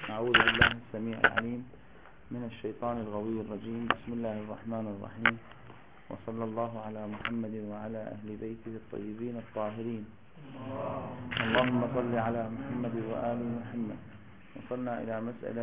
أعوذ بالله السميع العليم من الشيطان الغوي الرجيم. بسم الله الرحمن الرحيم، وصلى الله على محمد وعلى أهل بيته الطيبين الطاهرين. اللهم صل على محمد وآل محمد. وصلنا إلى مسألة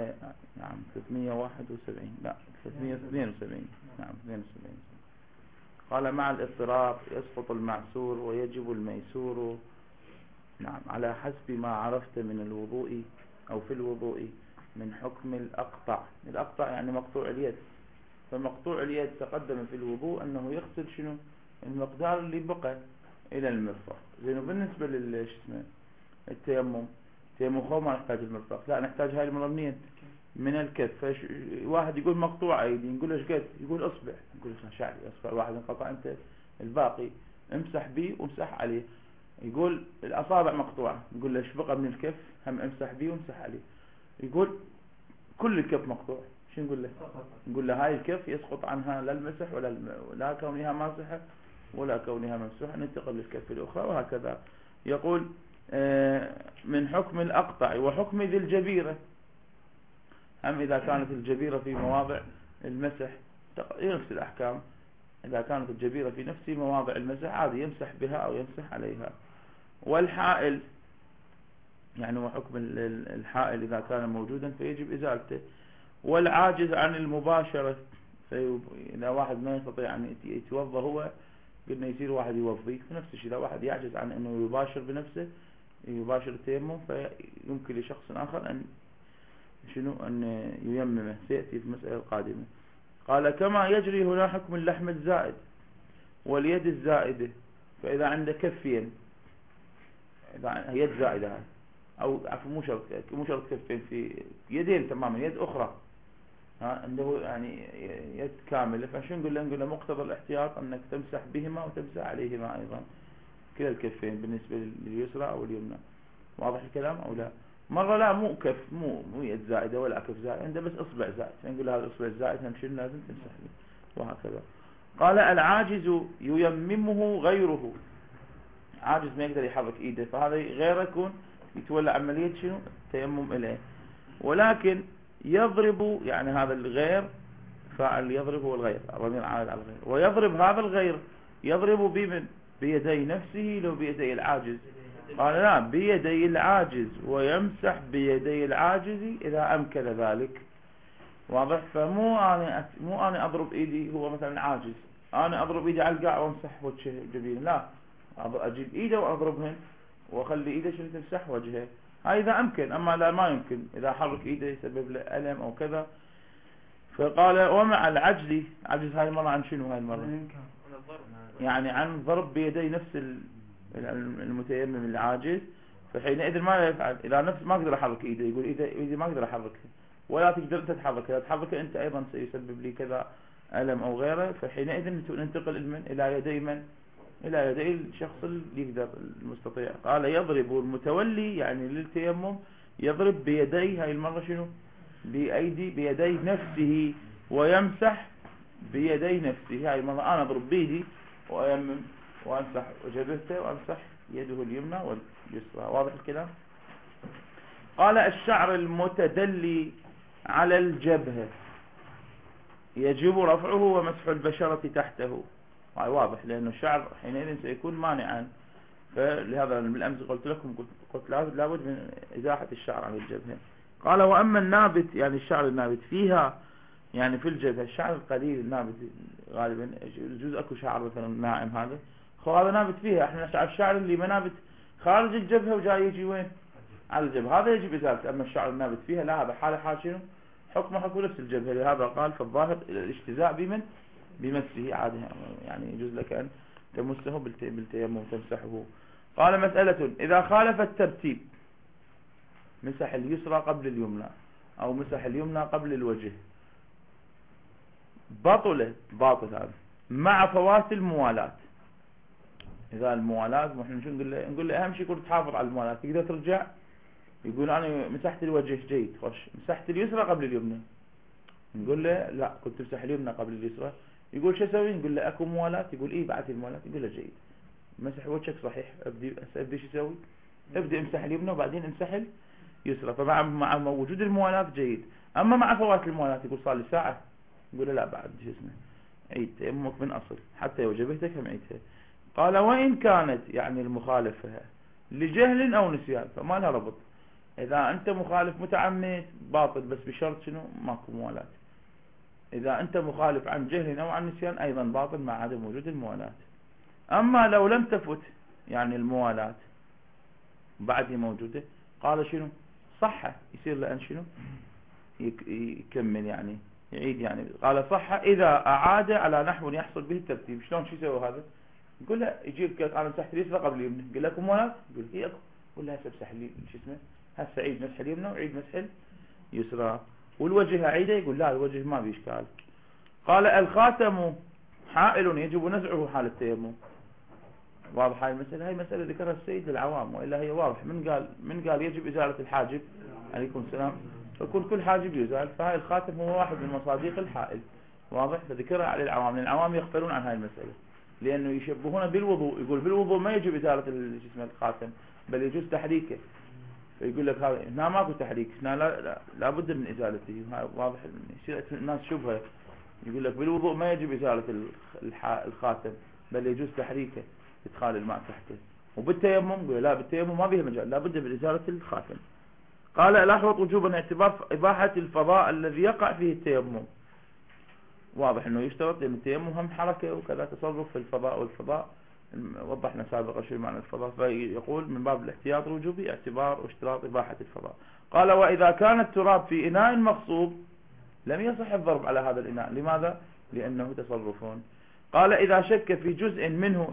371 لا 372 72. قال: مع الاضطراب يسقط المعسور ويجب الميسور على حسب ما عرفت من الوضوء أو في الوضوء من حكم الأقطع. الأقطع يعني مقطوع اليد. فمقطوع اليد تقدم في الوضوء أنه يغسل شنو المقدار اللي بقى إلى المرفق. زين، بالنسبة التيمم خو ما نحتاج المرفق، لا نحتاج هاي المرة منين؟ من الكف. واحد يقول مقطوع أيدي، نقول له ايش قد؟ يقول أصبع. نقول له شعري أصبع واحد انقطع، أنت الباقي امسح به وامسح عليه. يقول الأصابع مقطوعة، نقول له ايش بقى من الكف؟ هم امسح به وامسح عليه. يقول كل الكف مقطوع، شو نقول له؟ نقول له هاي الكف يسقط عنها لا المسح ولا كونها ماسحة ولا كونها ممسوحة، ننتقل للكف الأخرى وهكذا. يقول من حكم الأقطع وحكم ذي الجبيرة. هم إذا كانت الجبيرة في مواضع المسح نفس الأحكام. إذا كانت الجبيرة في نفس مواضع المسح عادي يمسح بها أو يمسح عليها. والحائل يعني وحكم الحائل إذا كان موجودا فيجب إزالته. والعاجز عن المباشرة، إذا واحد ما يستطيع أن يتوضأ هو، قلنا يصير واحد يوضي. نفس الشيء إذا واحد يعجز عن أنه يباشر بنفسه، يباشر التيمم، فيمكن لشخص آخر أن ييممه. سيأتي في المسألة القادمة. قال: كما يجري هنا حكم اللحم الزائد واليد الزائدة. فإذا عنده كفين، إذا يد زائدة هاي، أو عفوا مو شرط كفين، في يدين تماما، يد أخرى عنده يعني يد كاملة، فشو نقول له مقتضى الاحتياط أنك تمسح بهما وتمسح عليهما أيضا كلا الكفين بالنسبة لليسرى أو اليمنى. واضح الكلام أو لا؟ مرة لا، مو كف، مو يد زائدة ولا كف زائد، عنده بس إصبع زائد، فنقول هذا الإصبع الزائد هم شنو لازم تمسح به وهكذا. قال: العاجز ييممه غيره. عاجز ما يقدر يحرك ايده، فهذا غيره يكون يتولى عملية شنو التيمم إليه. ولكن يضرب، يعني هذا الغير فاعل يضرب هو الغير، الضمير عائد على الغير. ويضرب هذا الغير، يضرب بمن؟ بيدي نفسه لو بيدي العاجز؟ قال: لا، بيدي العاجز، ويمسح بيدي العاجز إذا أمكن ذلك. واضح؟ فمو أنا أضرب إيدي، هو مثلا عاجز، أنا أضرب إيدي على القاع وامسح وجهه جبينه، لا، أجيب إيده وأضربهن وأخلي إيده شنو تمسح وجهه، هاي إذا أمكن. أما لا، ما يمكن، إذا حرك إيده يسبب له ألم أو كذا. فقال: ومع العجز. عجز هاي المرة عن شنو؟ هاي المرة يعني عن ضرب بيدي نفس المتيمم العاجز. فحينئذ ما يفعل؟ إذا نفس ما أقدر أحرك إيده، يقول إيدي ما أقدر أحركها، ولا تقدر تتحرك، إذا تحركها أنت أيضا سيسبب لي كذا ألم أو غيره. فحينئذ ننتقل إلى يدي من؟ إلى يدي الشخص اللي يقدر، المستطيع. قال: يضرب المتولي يعني للتيمم، يضرب بيدي هاي المرة شنو؟ بيدي نفسه، ويمسح بيدي نفسه. هاي المرة أنا أضرب بيدي وأيمم وأمسح جبهته وأمسح يده اليمنى واليسرى. واضح الكلام؟ قال: الشعر المتدلي على الجبهة يجب رفعه ومسح البشرة تحته. هاي واضح، لأنه الشعر حينئذ سيكون مانعا. فلهذا بالأمس قلت لكم، قلت لابد من إزاحة الشعر عن الجبهة. قال: وأما النابت، يعني الشعر النابت فيها، يعني في الجبهة، الشعر القليل النابت غالبا، جزء أكو شعر مثلا ناعم، هذا نابت فيها. احنا الشعر اللي منابت خارج الجبهة وجاي يجي وين؟ على الجبهة، هذا يجب إزالته. أما الشعر النابت فيها لا، هذا حال شنو؟ حكم نفس الجبهة. لهذا قال في الظاهر الاجتزاء بمسه عادي، يعني يجوز لك أن تمسه بالتيمم تمسحه. قال: مسألة: إذا خالف الترتيب، مسح اليسرى قبل اليمنى أو مسح اليمنى قبل الوجه، باطل هذا مع فوات الموالاة. إذا الموالاة، نحن شو نقول له أهم شيء يقول تحافظ على الموالاة، تقدر ترجع. يقول أنا مسحت الوجه جيد، خوش، مسحت اليسرى قبل اليمنى، نقول له لا، كنت تمسح اليمنى قبل اليسرى. يقول شو اسوي؟ نقول له اكو موالاه. يقول ايه بعد الموالاه. يقول له جيد، مسح وجهك صحيح، ابدي شو اسوي؟ ابدي امسح اليمنى وبعدين امسح يسرى. فمع وجود الموالاة جيد. أما مع فوات الموالاة يقول صار لي ساعة، يقول لا بعد شو اسمه عيد تيممك من أصل حتى لو جبهتك هم عيدها. قال وإن كانت يعني المخالفة لجهل أو نسيان فما لها ربط. إذا أنت مخالف متعمد باطل، بس بشرط شنو ماكو موالاة. إذا أنت مخالف عن جهل أو عن نسيان أيضا باطل مع عدم وجود الموالاة. أما لو لم تفت يعني الموالاة بعدها موجودة، قال شنو صح يصير لأن شنو يكمل يعني يعيد. يعني قال صح إذا أعاد على نحو يحصل به الترتيب. شلون شو يسوي هذا؟ يقول له يجيب أنا مسحت اليسرى قبل اليمنى، يقول لك موالاة، يقول هي أكو، يقول له هسه امسح لي شو اسمه، هسه عيد مسح اليمنى وعيد مسح اليسرى. والوجه أعيده، يقول لا الوجه ما في إشكال. قال الخاتم حائل يجب نزعه حال التيمم. واضح هاي المسألة؟ هاي مسألة ذكرها السيد للعوام، وإلا هي واضح. من قال يجب إزالة الحاجب، عليكم السلام، فكل كل حاجب يزال. فهاي الخاتم هو واحد من مصاديق الحائل، واضح. فذكرها على العوام، لأن العوام يغفلون عن هاي المسألة، لأنه يشبهون بالوضوء، يقول بالوضوء ما يجب إزالة الخاتم بل يجوز تحريكه. فيقول لك هذا هنا ماكو تحريك، هنا لا بد من إزالته. واضح يصير الناس شبهه، يقول لك بالوضوء ما يجب إزالة الخاتم بل يجوز تحريكه إدخال الماء تحته. وبالتيمم يقول لا، بالتيمم ما بيه مجال، لا بد من إزالة الخاتم. قال الأحوط وجوبا اعتبار إباحة الفضاء الذي يقع فيه التيمم. واضح أنه يشترط، لأن التيمم هم حركة وكذا تصرف في الفضاء، والفضاء وضحنا سابقا شو معنى الفضاء. فيقول من باب الاحتياط الوجوبي اعتبار واشتراط إباحة الفضاء. قال وإذا كان التراب في إناء مغصوب لم يصح الضرب على هذا الإناء. لماذا؟ لأنه تصرفون. قال إذا شك في جزء منه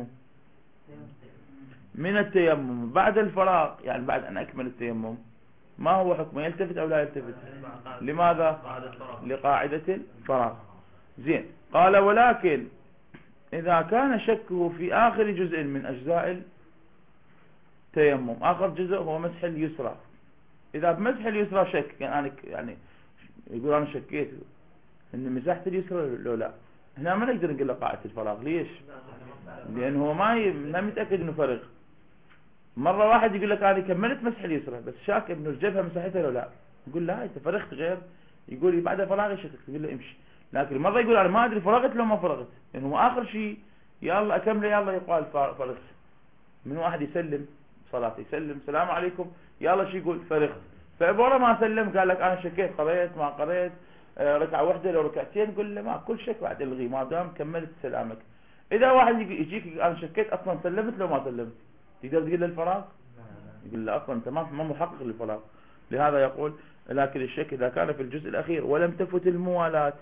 من التيمم بعد الفراغ، يعني بعد أن أكمل التيمم، ما هو حكمه؟ يلتفت أو لا يلتفت؟ لماذا؟ لقاعدة الفراغ. زين. قال ولكن إذا كان شكه في آخر جزء من أجزاء التيمم، آخر جزء هو مسح اليسرى، إذا بمسح اليسرى شك، يعني يقول أنا شكيت إن مسحت اليسرى لو لا، هنا ما نقدر نقول له قاعدة الفراغ. ليش؟ لأنه هو ما متأكد إنه فرغ. مرة واحد يقول لك أنا كملت مسح اليسرى بس شاك إنه الجبهة مسحتها لو لا، يقول لا أنت فرغت غير، يقول لي بعد فراغ شكك، يقول له امشي. لكن مرة يقول أنا ما أدري فرغت لو ما فرغت، لأنه هو آخر شيء يلا أكمل يلا يقال فرغت. من واحد يسلم صلاته، يسلم السلام عليكم يلا شي يقول فرغت، فأبورا ما سلم قال لك أنا شكيت قريت ما قريت ركعة واحدة لو ركعتين، قل له ما كل شك بعد الغي ما دام كملت سلامك. إذا واحد يجيك أنا شكيت أصلا سلمت لو ما سلمت، تقدر تقول له الفراغ؟ يقول له أصلا أنت ما محقق للفراغ. لهذا يقول لكن الشك إذا كان في الجزء الأخير ولم تفت الموالاة.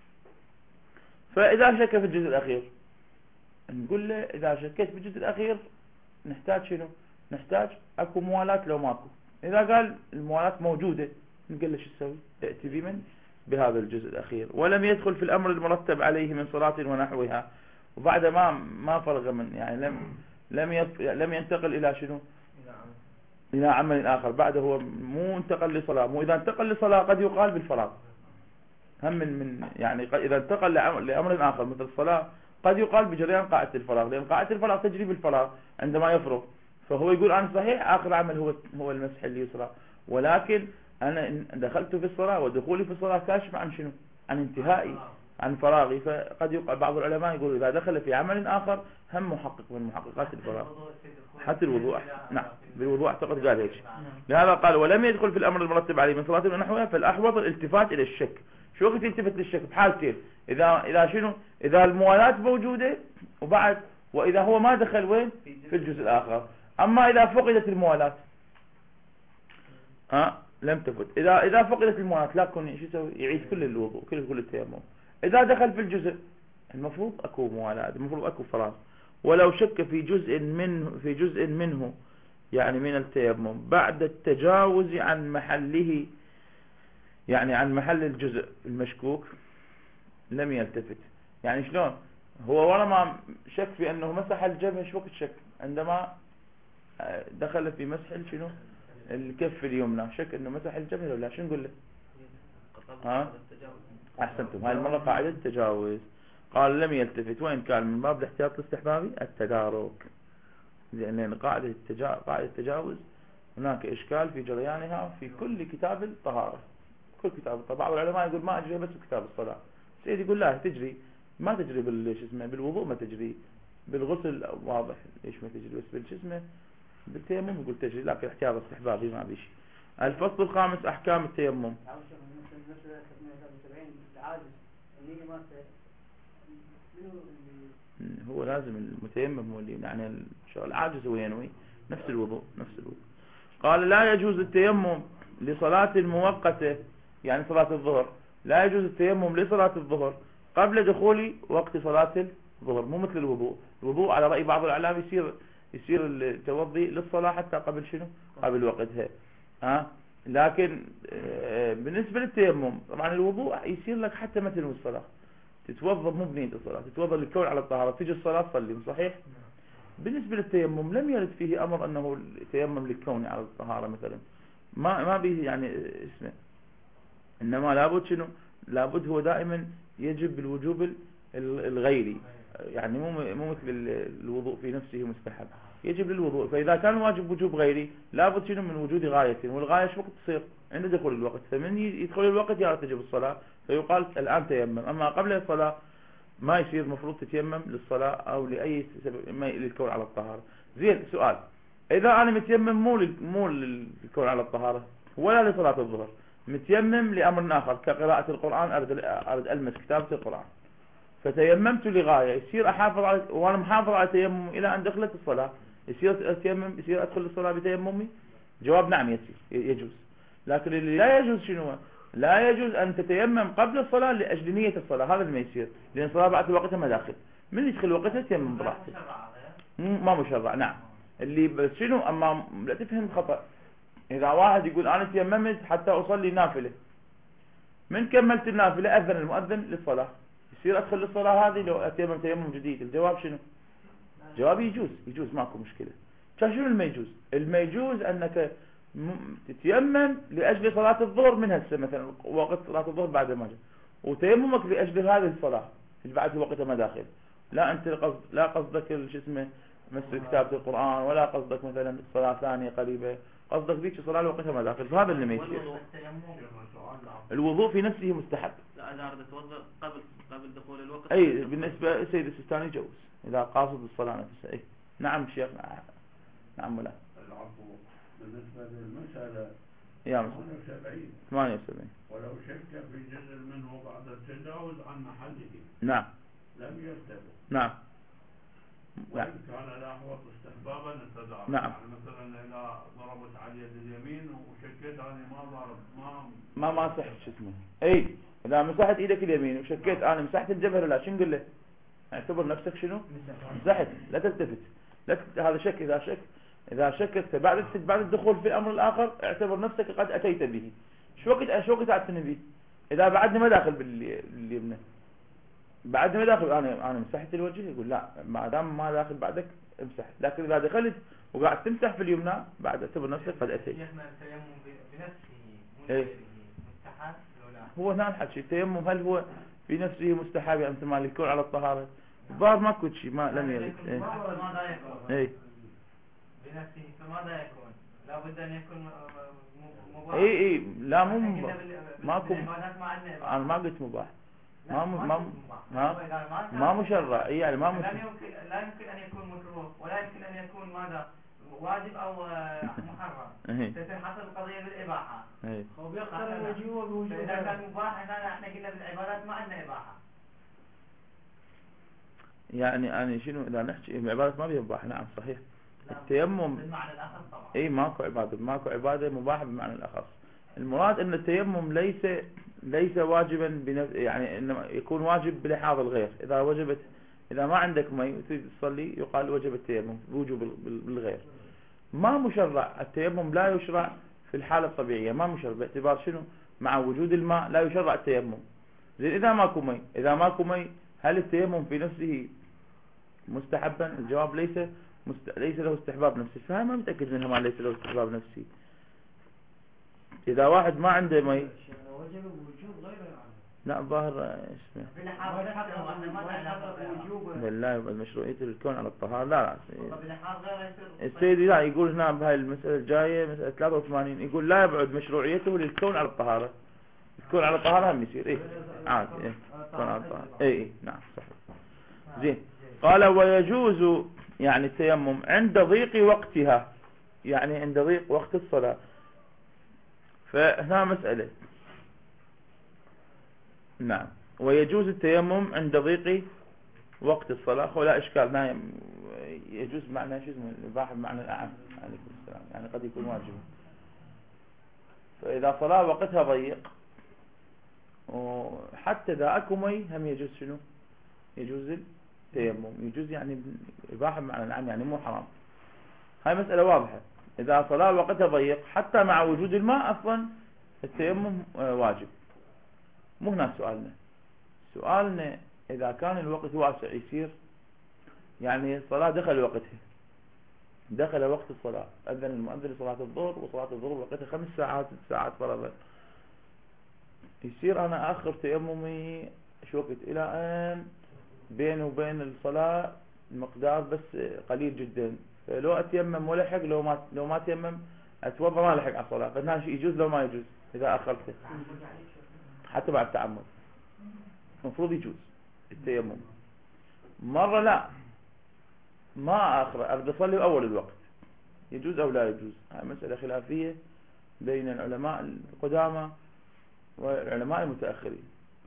فإذا شك في الجزء الأخير نقول له إذا شكيت في الجزء الأخير نحتاج شنو؟ نحتاج أكو موالاة لو ماكو. إذا قال الموالاة موجودة نقول له شو تسوي؟ ائتي بمن؟ بهذا الجزء الأخير. ولم يدخل في الأمر المرتب عليه من صلاة ونحوها، وبعد ما فرغ من يعني لم ينتقل إلى شنو؟ إلى عمل آخر. بعد هو مو انتقل لصلاة، مو إذا انتقل لصلاة قد يقال بالفراغ هم من يعني إذا انتقل لأمر آخر مثل الصلاة قد يقال بجريان قاعدة الفراغ، لأن قاعدة الفراغ تجري بالفراغ عندما يفرغ. فهو يقول أنا صحيح آخر عمل هو المسح اليسرى، ولكن أنا دخلت في الصلاة ودخولي في الصلاة كاشف عن شنو؟ عن انتهائي، عن فراغي. فقد يقال بعض العلماء يقول إذا دخل في عمل آخر هم محقق من محققات الفراغ. حتى الوضوء، نعم بالوضوء اعتقد قال هيك. لهذا قال ولم يدخل في الأمر المرتب عليه من صلاة ونحوها، فالأحوط الالتفات إلى الشك. شو وقت يلتفت للشك؟ بحالتين، إذا شنو؟ إذا الموالاة موجودة وبعد، وإذا هو ما دخل وين؟ في الجزء الآخر. أما إذا فقدت الموالاة لم تفت. إذا فقدت الموالاة لكن شو يسوي؟ يعيد كل الوضوء كل التيمم. إذا دخل في الجزء المفروض أكو موالاة، المفروض أكو فراغ. ولو شك في جزء منه يعني من التيمم بعد التجاوز عن محله، يعني عن محل الجزء المشكوك، لم يلتفت. يعني شلون؟ هو ورا ما شك في أنه مسح الجبهة، شو وقت شك؟ عندما دخل في مسح شنو؟ الكف اليمنى، شك أنه مسح الجبهة ولا شو نقول له؟ أحسنتم، هاي المرة قاعدة التجاوز. قال لم يلتفت، وإن كان من باب الاحتياط الاستحبابي التدارك، لأن قاعدة التجاوز هناك إشكال في جريانها في كل كتاب الطهارة، كل كتاب الطهارة. بعض العلماء يقول ما أجري بس كتاب الصلاة، سيد يقول لا تجري، ما تجري بالوضوء ما تجري، بالغسل واضح ليش ما تجري، بس بالجسم بالتيمم يقول تجري، لكن احتياط استحبابي ما بيشي. الفصل الخامس أحكام التيمم. هو لازم المتيمم هو اللي يعني الشغل عاجز هو ينوي نفس الوضوء نفس الوضوء. قال لا يجوز التيمم لصلاة مؤقتة، يعني صلاة الظهر، لا يجوز التيمم لصلاة الظهر قبل دخول وقت صلاة الظهر، مو مثل الوضوء. الوضوء على رأي بعض العلماء يصير التوضي للصلاة حتى قبل شنو؟ قبل وقتها. لكن بالنسبة للتيمم طبعا الوضوء يصير لك حتى مثل الصلاة، تتوضا مو بنية الصلاة، تتوضا للكون على الطهارة، تيجي الصلاة تصلي صحيح. بالنسبة للتيمم لم يرد فيه أمر أنه التيمم للكون على الطهارة مثلا، ما به يعني اسمه، إنما لابد شنو؟ لابد هو دائما يجب بالوجوب الغيري، يعني مو مثل الوضوء في نفسه مستحب، يجب للوضوء. فإذا كان واجب وجوب غيري لابد شنو؟ من وجود غاية، والغاية شو وقت تصير؟ عند دخول الوقت، فمن يدخل الوقت يا تجب الصلاة، فيقال الآن تيمم. أما قبل الصلاة ما يصير مفروض تتيمم للصلاة أو لأي سبب ما للكون على الطهارة. زين، سؤال، إذا أنا متيمم مو للكون على الطهارة ولا لصلاة الظهر، متيمم لأمر آخر كقراءة القرآن، أرد ألمس كتابة القرآن، فتيممت لغاية، يصير أحافظ على وأنا محافظ على تيمم إلى أن دخلت الصلاة، يصير أتيمم، يصير أدخل الصلاة بتيممي؟ جواب نعم يصير، يجوز. لكن اللي لا يجوز شنو؟ لا يجوز أن تتيمم قبل الصلاة لأجل نية الصلاة، هذا اللي ما يصير، لأن الصلاة بعد وقتها ما داخل، من يدخل وقتها تيمم براحته. ما مشرع، نعم. اللي بس شنو، أما لا تفهم خطأ، إذا واحد يقول أنا تيممت حتى أصلي نافلة، من كملت النافلة أذن المؤذن للصلاة، يصير أدخل للصلاة هذه لو أتيمم تيمم جديد؟ الجواب شنو؟ جواب يجوز ماكو مشكلة. شنو الما يجوز؟ الما يجوز أنك تتيمم لأجل صلاة الظهر من هسه مثلا، وقت صلاة الظهر بعد ما جاء، وتيممك لأجل هذه الصلاة اللي بعد وقتها ما داخل، لا أنت لا قصدك شو اسمه مثل كتابة القرآن، ولا قصدك مثلا صلاة ثانية قريبة، قصدك ذيك صلاة وقتها ما داخل، فهذا اللي ما يصير. الوضوء في نفسه مستحب. لا اذا اريد اتوضا قبل دخول الوقت. اي بالنسبه سيد السيستاني يجوز اذا قاصد الصلاه نفسها. اي نعم شيخ. نعم ولا العفو. بالنسبه للمساله يا مسلم 78 ولو شك في جزء منه بعد التجاوز عن محله نعم لم يرتبه نعم وإن كان الأحوط استحبابا التدارك. نعم. يعني مثلا إذا ضربت على اليد اليمين وشكيت أنا ما ضرب ما مسحت شو اسمه. اي اذا مسحت ايدك اليمين وشكيت انا مسحت الجبهه، لا شو نقول له؟ اعتبر نفسك شنو؟ مسحت، لا تلتفت، هذا شك. اذا شككت بعد الدخول في الامر الاخر اعتبر نفسك قد اتيت به. شو وقت اعتني به؟ اذا بعدني ما داخل باليمنى، بعدني ما داخل، انا مسحت الوجه، يقول لا ما دام ما داخل بعدك امسح. لكن اذا دخلت وقاعد تمسح في اليمنى بعد اعتبر نفسك قد اتيت. ايه هو هنا الحكي التيمم هل هو في نفسه مستحب يعني مثل ما يكون على الطهارة؟ الظاهر ماكو شيء، ما لم يرد. ايه بنفسه فماذا يكون؟ لابد ان يكون مباح. اي لا مو مباح، ماكو. انا ما قلت مباح، ما مشرع، يعني ما لا يمكن ان يكون مكروه، ولا يمكن ان يكون ماذا واجب او محرم. تتحصل القضيه بالاباحه. اذا كان مباح احنا قلنا بالعبادات ما عندنا اباحه. يعني شنو اذا نحكي العبادات ما فيها مباح؟ نعم صحيح. التيمم بالمعنى الاخص طبعا اي ماكو عباده مباحه بالمعنى الاخص. المراد ان التيمم ليس واجبا يعني انما يكون واجب بلحاظ الغير. اذا ما عندك مي وتريد تصلي يقال وجب التيمم بوجوب بالغير. ما مشرع التيمم، لا يشرع في الحالة الطبيعية، ما مشرع باعتبار شنو؟ مع وجود الماء لا يشرع التيمم. زين اذا ماكو مي هل التيمم في نفسه مستحبا؟ الجواب ليس له استحباب نفسي. فهذا ما متأكد منها ما ليس له استحباب نفسي. إذا واحد ما عنده مي وجب وجوب غير لا ظاهر اسمه بلحاظ نفسه واحنا ما نعلم بالله مشروعية الكون على الطهارة. لا بلحاظ غير يصير السيدي لا يقول هنا بهاي المسألة الجاية مسألة 83 يقول لا يبعد مشروعيته للكون على الطهارة. الكون على الطهارة هم يصير ايه عادي ايه كون على الطهارة ايه نعم صحيح. زين قال ويجوز يعني التيمم عند ضيق وقتها، يعني عند ضيق وقت الصلاة. فهنا مسألة نعم ويجوز التيمم عند ضيق وقت الصلاة ولا إشكال. ما يجوز معنى شو اسمه الإباحة بمعنى الأعم عليكم السلام، يعني قد يكون واجبا. فإذا صلاة وقتها ضيق وحتى إذا أكو مي هم يجوز شنو يجوز التيمم. يجوز يعني إباحة بمعنى الأعم يعني مو حرام. هاي مسألة واضحة. إذا صلاة وقتها ضيق حتى مع وجود الماء أصلا التيمم واجب. مو هنا سؤالنا إذا كان الوقت واسع يصير يعني الصلاة دخل وقتها، دخل وقت الصلاة، أذن المؤذن لصلاة الظهر وصلاة الظهر وقتها 5 ساعات 6 ساعات فرضا، يصير أنا آخر تيممي شو وقت إلى أن بين وبين الصلاة المقدار بس قليل جدا. فلو أتيمم ولحق لو ما تيمم أتوضى ما لحق على الصلاة. فهنا شيء يجوز لو ما يجوز إذا أخرته حتى بعد تعمد المفروض يجوز التيمم. مرة لا ما آخر أريد أصلي أول الوقت يجوز أو لا يجوز. هاي مسألة خلافية بين العلماء القدامى والعلماء المتأخرين.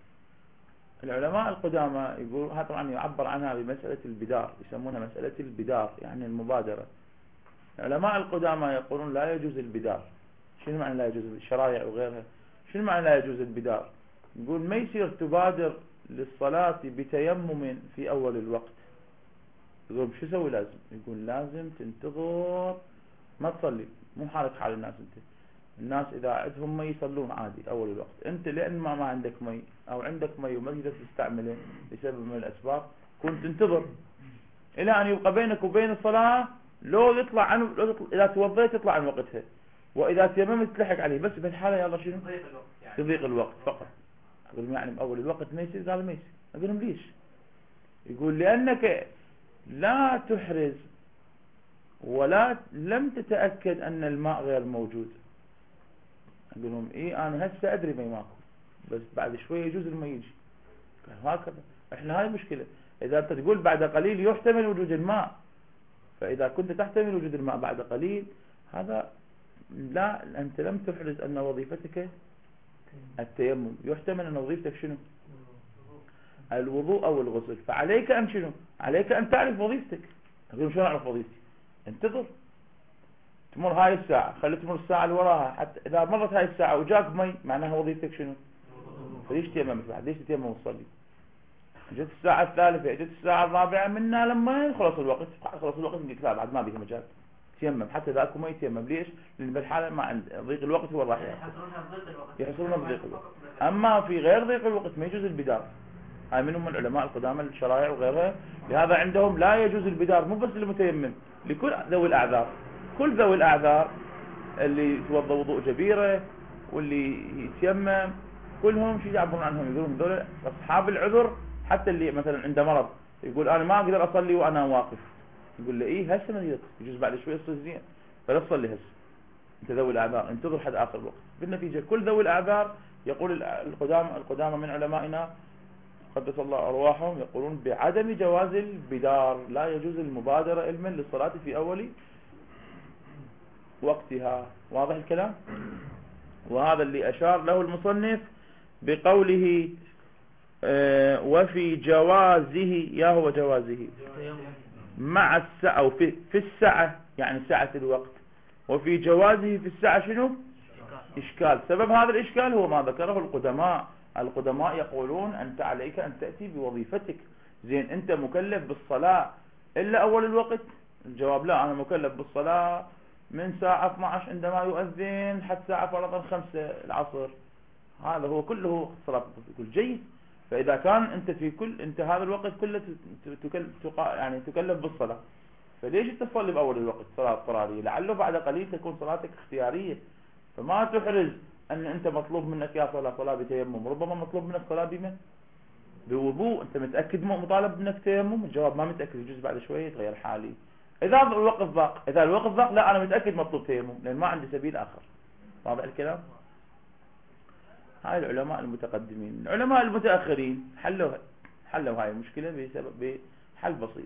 العلماء القدامى يقول هذا طبعا يعبر عنها بمسألة البدار، يسمونها مسألة البدار يعني المبادرة. العلماء القدامى يقولون لا يجوز البدار. شنو معنى لا يجوز؟ الشرائع وغيرها شنو معنى لا يجوز البدار؟ يقول ما يصير تبادر للصلاة بتيمم في أول الوقت. يقول شو سوي لازم؟ يقول لازم تنتظر ما تصلي، مو حالك حال الناس. انت الناس اذا عندهم مي يصلون عادي اول الوقت، انت لان ما عندك مي او عندك مي وما تقدر تستعمله لسبب من الاسباب كنت تنتظر الى ان يبقى بينك وبين الصلاة لو يطلع عنه اذا توضيت يطلع عن وقتها، واذا تيممت تلحق عليه. بس بالحالة يلا شنو يضيق الوقت فقط. اقول يعني باول الوقت ما يصير قال ما يصير. اقول لهم ليش؟ يقول لانك لا تحرز ولا لم تتأكد أن الماء غير موجود. أقول لهم إيه أنا هسه أدري ما ماكو بس بعد شوية يجوز الماء يجي. هكذا إحنا هاي مشكلة. إذا أنت تقول بعد قليل يحتمل وجود الماء، فإذا كنت تحتمل وجود الماء بعد قليل هذا لا أنت لم تحرز أن وظيفتك التيمم. يحتمل أن وظيفتك شنو؟ الوضوء أو الغسل. فعليك أن شنو؟ عليك أن تعرف وظيفتك. أقول شو أعرف وظيفتي؟ انتظر تمر هاي الساعة، خلي تمر الساعة اللي وراها، حتى إذا مرت هاي الساعة وجاك مي معناها وظيفتك شنو؟ فليش تيممت بعد؟ ليش تيمم وتصلي؟ جت الساعة الثالثة جت الساعة الرابعة منا لما خلص الوقت قلت لا بعد ما بيها مجال تيمم حتى إذا أكو مي تيمم. ليش؟ لأن بالحالة ما عند ضيق الوقت هو راح يحصلون بضيق الوقت. أما في غير ضيق الوقت ما يجوز البدار. هاي منهم العلماء القدامى الشرائع وغيرها، لهذا عندهم لا يجوز البدار مو بس للمتيمم لكل ذوي الأعذار. كل ذوي الأعذار اللي يتوضا وضوء جبيرة واللي يتيمم كلهم شو يعبرون عنهم؟ يقولون ذول أصحاب العذر. حتى اللي مثلا عنده مرض يقول أنا ما أقدر أصلي وأنا واقف، يقول له إيه هسه ما يجوز بعد شوي يصير زين فلا تصلي هسه أنت ذوي الأعذار انتظر حد آخر الوقت. بالنتيجة كل ذوي الأعذار يقول القدامى من علمائنا قدس الله أرواحهم يقولون بعدم جواز البدار. لا يجوز المبادرة علما للصلاة في أول وقتها. واضح الكلام؟ وهذا اللي أشار له المصنف بقوله وفي جوازه يا هو جوازه مع الساعة أو في الساعة يعني ساعة الوقت، وفي جوازه في الساعة شنو؟ إشكال. سبب هذا الإشكال هو ما ذكره القدماء يقولون أنت عليك أن تأتي بوظيفتك. زين أنت مكلف بالصلاة إلا أول الوقت؟ الجواب لا، أنا مكلف بالصلاة من ساعة 12 عندما يؤذن حتى ساعة فرضا 5 العصر. هذا هو كله صلاة يقول جيد. فإذا كان أنت هذا الوقت كله يعني تكلف بالصلاة، فليش تصلي بأول الوقت صلاة اضطرارية؟ لعله بعد قليل تكون صلاتك اختيارية، فما تحرز أن أنت مطلوب منك يا صلاة بتيمم، ربما مطلوب منك صلاة بما بوضوء. أنت متأكد مطالب منك تيمم؟ الجواب ما متأكد، يجوز بعد شوية يتغير حالي. إذا الوقت ضاق، لا أنا متأكد مطلوب تيمم لأن ما عندي سبيل آخر. واضح الكلام؟ هاي العلماء المتقدمين. العلماء المتأخرين حلوا هاي المشكلة بحل بسيط.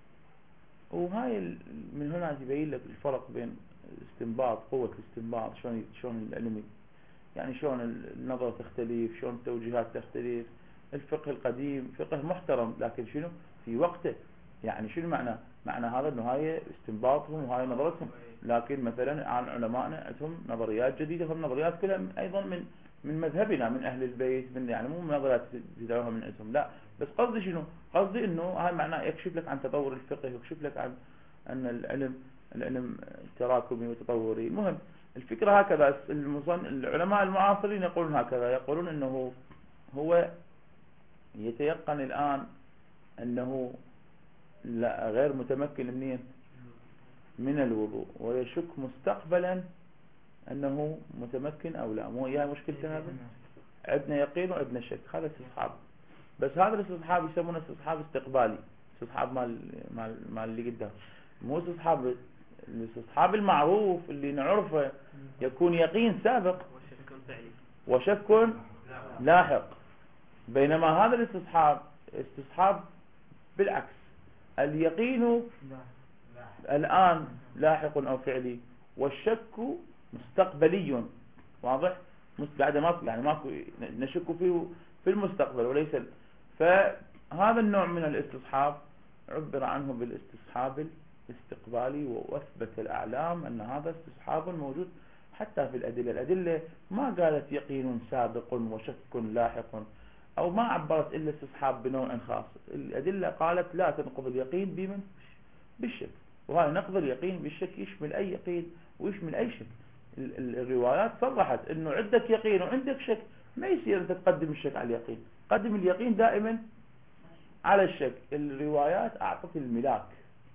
وهاي من هنا تبين لك الفرق بين الاستنباط، قوة الاستنباط، شلون العلم، يعني شلون النظرة تختلف، شلون التوجيهات تختلف. الفقه القديم فقه محترم، لكن شنو في وقته. يعني شنو معنى هذا؟ انه هاي استنباطهم وهاي نظرتهم. لكن مثلا عن علمائنا عندهم نظريات جديدة، هم نظريات كلها ايضا من مذهبنا، من اهل البيت، من يعني مو نظريات بدعوها من عندهم، لا. بس قصدي شنو؟ قصدي انه هاي معناه يكشف لك عن تطور الفقه، يكشف لك عن ان العلم تراكمي وتطوري. المهم الفكرة هكذا. العلماء المعاصرين يقولون هكذا، يقولون انه هو يتيقن الآن أنه لا غير متمكن من الوضوء، ويشك مستقبلا أنه متمكن أو لا. مو هي مشكلة هذا؟ عندنا يقين وعندنا شك، هذا استصحاب. بس هذا الاستصحاب يسمونه استصحاب استقبالي، استصحاب مال اللي قدام. مو الاستصحاب المعروف اللي نعرفه يكون يقين سابق وشك لاحق. بينما هذا استصحاب بالعكس، اليقين الآن لاحق أو فعلي، والشك مستقبلي. واضح؟ بعد ما يعني ماكو نشك فيه في المستقبل وليس فهذا النوع من الاستصحاب عبر عنه بالاستصحاب الاستقبالي. وأثبت الأعلام أن هذا استصحاب موجود حتى في الأدلة ما قالت يقين سابق وشك لاحق، أو ما عبرت إلا استصحاب بنوع خاص. الأدلة قالت لا تنقض اليقين بالشك، وهذا نقض اليقين بالشك يشمل أي يقين ويشمل أي شك. الروايات صرحت إنه عندك يقين وعندك شك، ما يصير أنت تقدم الشك على اليقين، قدم اليقين دائما على الشك. الروايات أعطت الملاك.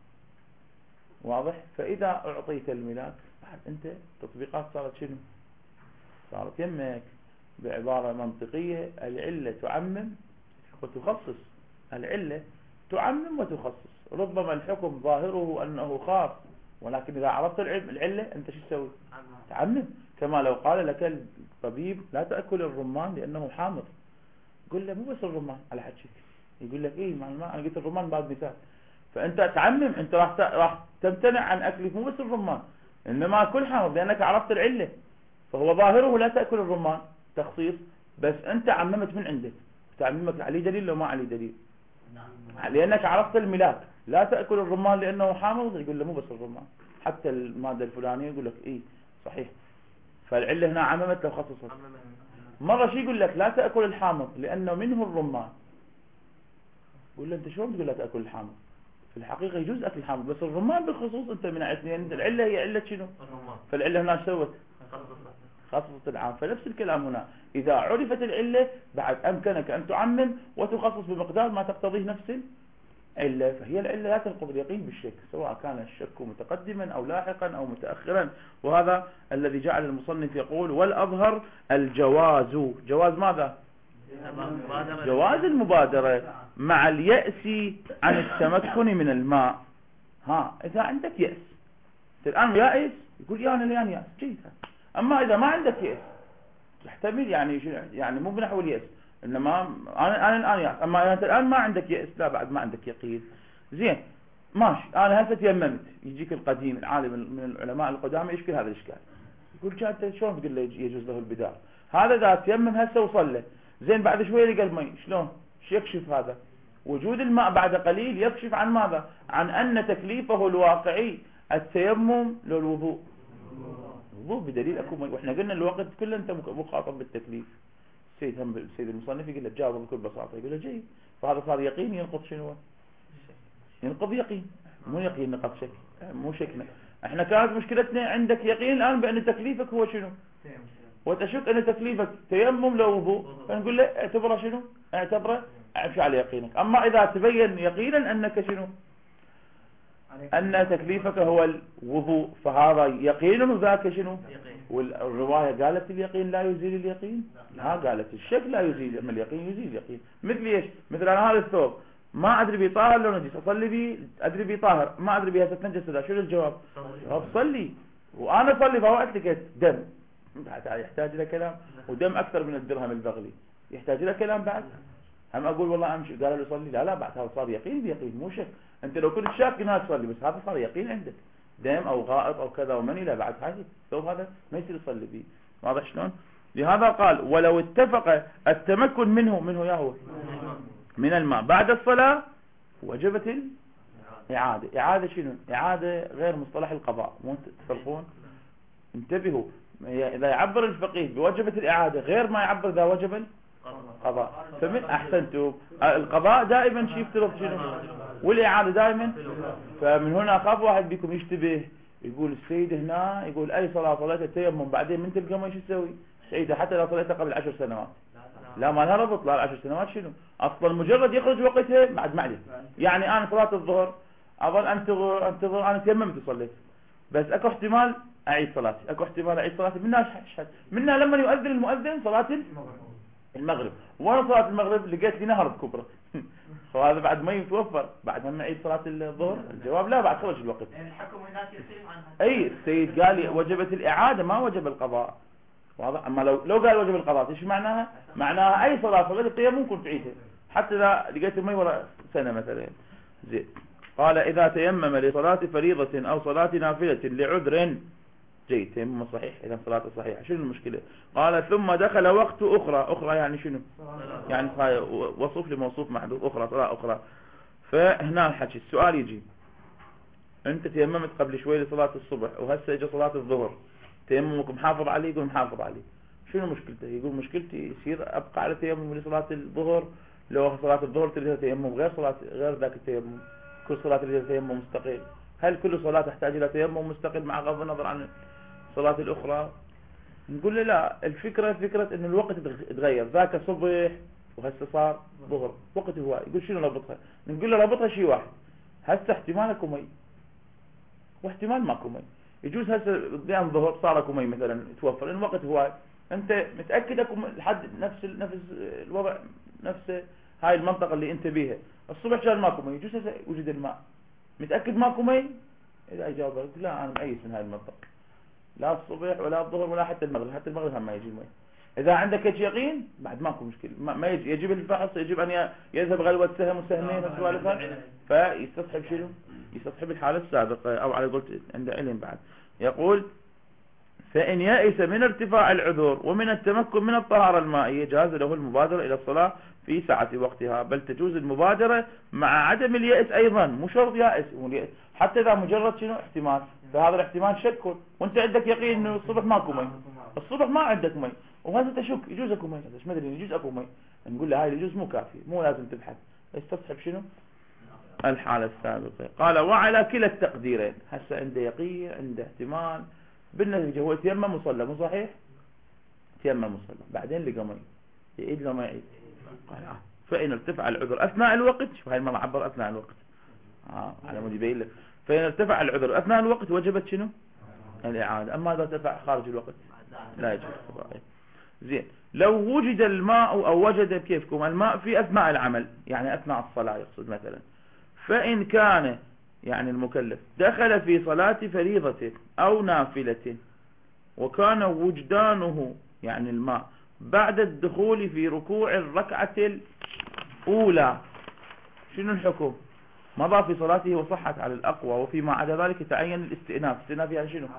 واضح؟ فإذا أعطيت الملاك بعد أنت تطبيقات صارت شنو؟ صارت يمك. بعبارة منطقية، العلة تعمم وتخصص. العلة تعمم وتخصص. ربما الحكم ظاهره أنه خاص، ولكن إذا عرفت العلة أنت شو تسوي؟ تعمم. كما لو قال لك الطبيب لا تأكل الرمان لأنه حامض، قل له مو بس الرمان على حد شك، يقول لك إيه مع الماء، أنا قلت الرمان بعد مثال. فأنت تعمم، أنت راح تمتنع عن أكله مو بس الرمان إنما كل حامض لأنك عرفت العلة. فهو ظاهره لا تأكل الرمان تخصيص، بس أنت عممت من عندك. تعممك عليه دليل لو ما عليه دليل، لأنك عرفت الملاك. لا تأكل الرمان لأنه حامض، يقول له مو بس الرمان حتى المادة الفلانية، يقول لك إيه صحيح. فالعلة هنا عممت لو خصصت. مرة شي يقول لك لا تأكل الحامض لأنه منه الرمان، يقول له أنت شو بتقول لا تأكل الحامض؟ في الحقيقة يجوز أكل الحامض، بس الرمان بالخصوص أنت من عندك العلة هي علة شنو؟ فالعلة هنا سوت خصصت العام. فنفس الكلام هنا، إذا عرفت العلة بعد أمكنك أن تعمم وتخصص بمقدار ما تقتضيه نفس العلة. فهي العلة لا تنقض اليقين بالشك، سواء كان الشك متقدما أو لاحقا أو متأخرا. وهذا الذي جعل المصنف يقول والأظهر الجواز. جواز ماذا؟ جواز المبادرة مع اليأس عن التمكن من الماء. إذا عندك يأس الآن يائس، يقول يا أنا الآن يأس جيد. أما إذا ما عندك يأس تحتمل يعني مو بنحو اليأس، إنما أنا الآن يأس. أما أنت الآن ما عندك يأس، لا بعد ما عندك يقين، زين ماشي. أنا هسه تيممت، يجيك القديم العالم من العلماء القدامى يشكل هذا الإشكال، يقول أنت شلون تقول له يجوز له البدار؟ هذا إذا تيمم هسه وصل له، زين بعد شوية لقى المي، شلون؟ شو يكشف هذا؟ وجود الماء بعد قليل يكشف عن ماذا؟ عن أن تكليفه الواقعي التيمم للوضوء. الوضوء بدليل أكو مي، وإحنا قلنا الوقت كله أنت مخاطب بالتكليف. السيد المصنف يقول له جاوب بكل بساطة، يقول له جيد. فهذا صار يقين ينقض شنو؟ ينقض يقين، مو يقين نقض شك، مو شكنا. احنا كانت مشكلتنا عندك يقين الآن بأن تكليفك هو شنو؟ وتشك أن تكليفك تيمم لوضوء، فنقول له اعتبره شنو؟ اعتبره امشي على يقينك. أما إذا تبين يقينا أنك شنو؟ أن تكليفك هو الوضوء، فهذا يقين وذاك شنو؟ والرواية قالت اليقين لا يزيل اليقين؟ لا، قالت الشك لا يزيل، أما اليقين يزيل اليقين. مثل ايش؟ مثل أنا هذا الثوب ما أدري بيه طاهر لو نجس، أصلي بيه أدري بيه طاهر، ما أدري بيه هسه تنجس لا، شنو الجواب؟ صلي. وأنا أصلي فوقت لقيت دم، يحتاج إلى كلام، ودم أكثر من الدرهم البغلي، يحتاج إلى كلام بعد؟ هم أقول والله أمشي قال له صلي؟ لا بعد هذا صار يقين بيقين مو شك. أنت لو كنت شاك هناك تصلي، بس هذا صار يقين عندك، دم أو غائط أو كذا ومني، لا بعد هذه الثوب هذا ما يصير يصلي به. واضح شلون؟ لهذا قال ولو اتفق التمكن منه يا هو من الماء بعد الصلاة وجبت الإعادة. إعادة شنو؟ إعادة غير مصطلح القضاء، مو تفرقون؟ انتبهوا، إذا يعبر الفقيه بوجبت الإعادة غير ما يعبر إذا وجب القضاء. فمن أحسنتم، القضاء دائما شيء يفترض شنو، والإعادة دائما. فمن هنا أخاف واحد بكم يشتبه يقول السيد هنا يقول أي صلاة صلاة التيمم بعدين من تلقى ما شو تسوي؟ سيدة حتى لو صليتها قبل 10 سنوات لا ما لها ربط، لا 10 سنوات شنو أصلا مجرد يخرج وقتها بعد معلش. يعني أنا صلاة الظهر أظل أنتظر أنا تيممت وصليت، بس أكو احتمال أعيد صلاتي، أكو احتمال أعيد صلاتي، منها أشهد منها لما يؤذن المؤذن صلاة المغرب، وأنا صلاة المغرب لقيت لي نهر بكبرى وهذا بعد ما يتوفر، بعد ما نعيد صلاة الظهر؟ الجواب لا، بعد خرج الوقت. الحكم هناك يصير عنها. أي السيد قال لي وجبت الإعادة ما وجب القضاء، واضح؟ أما لو قال وجب القضاء إيش معناها؟ معناها أي صلاة صلاة القيام ممكن تعيدها حتى إذا لقيت المي ولا سنة مثلا. زين. قال إذا تيمم لصلاة فريضة أو صلاة نافلة لعذر، جيد تيمم صحيح، إذا صلاة صحيحة، شنو المشكلة؟ قال ثم دخل وقت أخرى يعني شنو؟ يعني وصف لموصوف محذوف، أخرى صلاة أخرى. فهنا الحكي السؤال يجي، أنت تيممت قبل شوي لصلاة الصبح وهسه اجى صلاة الظهر، تيممك محافظ عليه؟ يقول محافظ عليه. شنو مشكلته؟ يقول مشكلتي يصير أبقى على تيمم لصلاة الظهر، لو صلاة الظهر تريد تيمم غير ذاك التيمم، كل صلاة تريد تيمم مستقل. هل كل صلاة تحتاج إلى تيمم مستقل مع غض النظر عن الصلاة الأخرى؟ نقول له لا، فكرة إن الوقت تغير، ذاك صبح وهسه صار ظهر، وقت هواي. يقول شنو ربطها؟ نقول له ربطها شيء واحد، هسه احتمال اكو مي واحتمال ماكو مي، يجوز هسه قدام ظهر صار اكو مي مثلا توفر، الوقت هواي، انت متأكد اكو لحد نفس الوضع نفسه، هاي المنطقة اللي انت بيها الصبح كان ماكو مي، يجوز هسه وجد الماء، متأكد ماكو مي؟ اذا اجابك لا انا مأيس من هاي المنطقة، لا الصبح ولا الظهر ولا حتى المغرب هم ما يجي المي. إذا عندك يقين بعد ماكو مشكلة، ما يجب الفحص، يجب أن يذهب غلوة سهم وسهمين وسوالفها، فيستصحب شنو؟ يستصحب الحالة السابقة، أو على قلت عند علم بعد. يقول فإن يأس من ارتفاع العذر ومن التمكن من الطهارة المائية جاز له المبادرة إلى الصلاة في ساعة وقتها، بل تجوز المبادرة مع عدم اليأس أيضا، مو شرط يأس، حتى إذا مجرد شنو احتمال، فهذا الاحتمال شك، وانت عندك يقين انه الصبح ماكو مي، الصبح ما عندك مي وهذا تشك يجوز اكو مي، ايش ما ادري يجوز اكو مي، نقول له هاي يجوز مو كافي، مو لازم تبحث، استصحب شنو الحالة السابقة. قال وعلى كلا التقديرين، هسه عنده يقين عنده احتمال، بالنتيجة هو تيمم وصلى، مو صحيح؟ تيمم وصلى بعدين لقى مي، يعيد لو ما يعيد؟ قال فإن ارتفع العذر أثناء الوقت، شوف هاي المرة عبر أثناء الوقت على مود يبين لك، فإن ارتفع العذر أثناء الوقت وجبت شنو الإعادة، أما إذا ارتفع خارج الوقت لا يجب القضاء. زين. لو وجد الماء أو وجد كيفكم الماء في أثناء العمل، يعني أثناء الصلاة يقصد مثلا، فإن كان يعني المكلف دخل في صلاة فريضة أو نافلة وكان وجدانه يعني الماء بعد الدخول في ركوع الركعة الأولى، شنو الحكم؟ مضى في صلاته وصحت على الأقوى، وفيما عدا ذلك تعين الاستئناف يعني شنو؟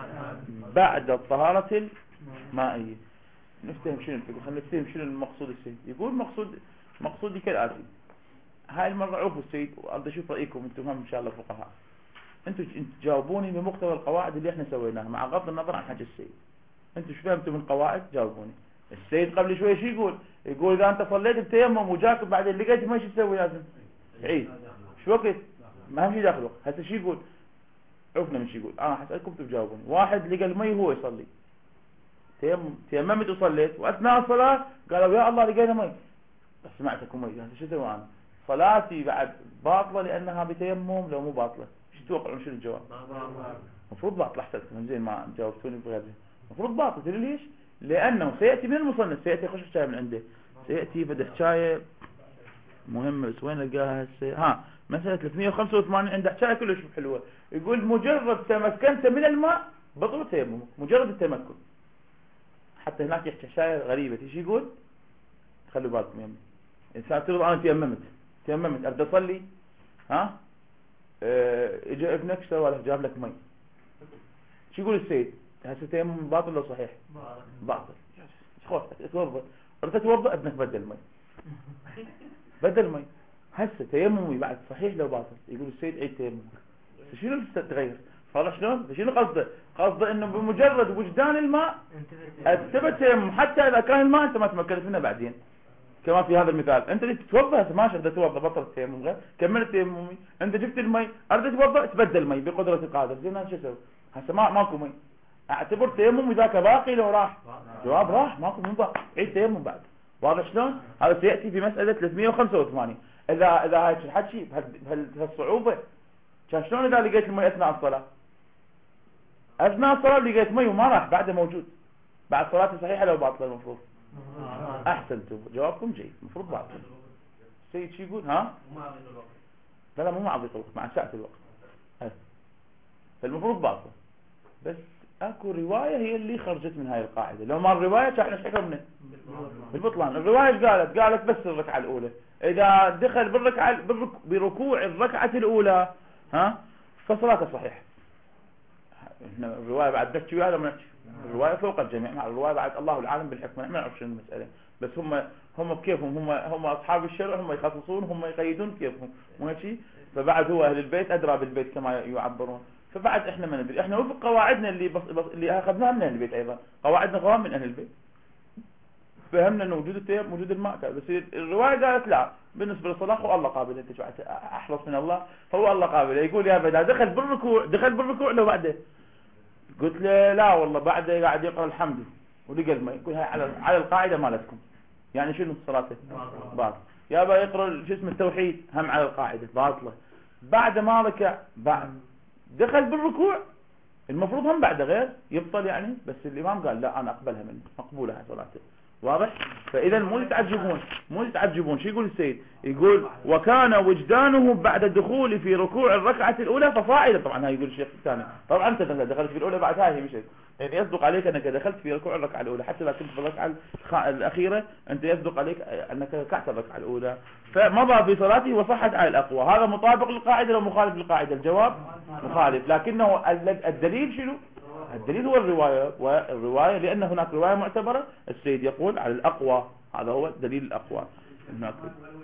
بعد الطهارة المائية. نفتهم شنو الفكرة، خلينا نفتهم شنو المقصود السيد. يقول مقصودي كالآتي، هاي المرة عوفوا السيد وأريد أشوف رأيكم أنتم هم إن شاء الله فقهاء، أنتم جاوبوني بمقتضى القواعد اللي احنا سويناها مع غض النظر عن حاجة السيد. أنتم شو فهمتوا من القواعد؟ جاوبوني. السيد قبل شوي شو يقول إذا أنت صليت بتيمم وجاك بعدين لقيت ما شو تسوي؟ لازم عيد. شو وقت؟ ما هم شي داخل وقت. هسه شو يقول؟ عرفنا من شو يقول. حسألكم تجاوبوني. واحد لقى المي هو يصلي، تيممت وصليت، وأثناء الصلاة قالوا يا الله لقينا مي، بس سمعتكم مي، هسه شو اسوي أنا؟ صلاتي بعد باطلة لأنها بتيمم لو مو باطلة؟ شو تتوقعون شنو الجواب؟ المفروض باطل. احسنت زين ما جاوبتوني بغير زين. المفروض باطل. تدري ليش؟ لانه سياتي من المصنف، سياتي خش حكايه من عنده، سياتي بده حكايه مهمه بس وين القاها هسه؟ ها مساله 385 عنده حكايه كلش حلوه، يقول مجرد تمكنت من الماء بطل تيممك، مجرد التمكن. حتى هناك يحكي حكايه غريبه، ايش يقول؟ خلوا بالكم يمي. انسان تفرض انا تيممت ابدا اصلي، ها اجى ابنك اشترى له جاب لك مي، شو يقول السيد؟ هسه تيمم باطل ولا صحيح؟ باطل. خلاص اتوضا، رحت اتوضا ابنك بدل مي هسه تيممي بعد صحيح لو باطل؟ يقول السيد عيد تيممك. شنو تتغير؟ فاضح شلون؟ شنو قصده انه بمجرد وجدان الماء اثبت تيمم، حتى اذا كان الماء انت ما تمكنت منه بعدين. كما في هذا المثال، انت اللي تتوضا هسه ماشي بدك تتوضا بطل التيمم غير كملت تيممي، انت جبت المي اريد تتوضا تبدل مي بقدره القادر، زين انا شو اسوي؟ هسه ماكو مي، اعتبر تيممي ذاك باقي لو راح؟ جواب راح، ماكو منطق، عيد تيمم بعد. واضح شلون؟ هذا سياتي في مساله 385. اذا هاي الحكي بهالصعوبه كان شلون اذا لقيت المي اثناء الصلاه؟ اثناء الصلاه لقيت مي وما راح بعده موجود، بعد صلاتي صحيحه لو باطله المفروض؟ احسنتم جوابكم جيد، المفروض باطل. السيد شو يقول؟ ها لا مو مع ضيق الوقت، مع ساعه الوقت. فالمفروض باطل، بس اكو روايه هي اللي خرجت من هاي القاعده. لو ما الروايه كان احنا حكمنا بالبطلان. الروايه ايش قالت بس الركعه الاولى اذا دخل بركوع الركعه الاولى ها فصلاته صحيحه. احنا الروايه بعد نحكي وياها ما نحكي، الروايه فوق الجميع، مع الروايه بعد الله العالم بالحكمه، ما نعرف شنو المساله، بس هم بكيفهم، هم اصحاب الشرع، هم يخصصون، هم يقيدون بكيفهم، مو هيك؟ فبعد هو اهل البيت ادرى بالبيت كما يعبرون. فبعد احنا ما ندري، احنا وفق قواعدنا اللي اخذناها من اهل البيت، ايضا قواعدنا قوام من اهل البيت، فهمنا انه وجود التيمم موجود الماء، بس الروايه قالت لا بالنسبه للصلاه هو الله قابل، انت شو احرص من الله، هو الله قابل. يقول يا بدأ دخل بالركوع لو بعده؟ قلت له لا والله بعده قاعد يقرا الحمد ولقى الماء. يقول هاي على القاعده مالتكم، يعني شنو صلاته؟ باطل. يابا يقرا شو اسمه التوحيد هم على القاعده باطله. بعد ما ركع بعد دخل بالركوع المفروض هم بعد غير يبطل يعني، بس الامام قال لا انا اقبلها منه، مقبوله هاي صلاته. واضح؟ فاذا مو تتعجبون شو يقول السيد؟ يقول وكان وجدانه بعد الدخول في ركوع الركعه الاولى فصاعدا. طبعا هاي يقول الشيخ الثاني، طبعا انت دخلت في الاولى بعد هاي مشيت، يعني يصدق عليك انك دخلت في ركوع الركعه الاولى، حتى اذا كنت في الركعه الاخيره انت يصدق عليك انك ركعت الركعه الاولى، فمضى في صلاته وصحت على الاقوى. هذا مطابق للقاعده لو مخالف للقاعده؟ الجواب مخالف، لكنه الدليل شنو؟ الدليل هو الرواية، والرواية لأن هناك رواية معتبرة السيد يقول على الأقوى، هذا هو الدليل الأقوى. هناك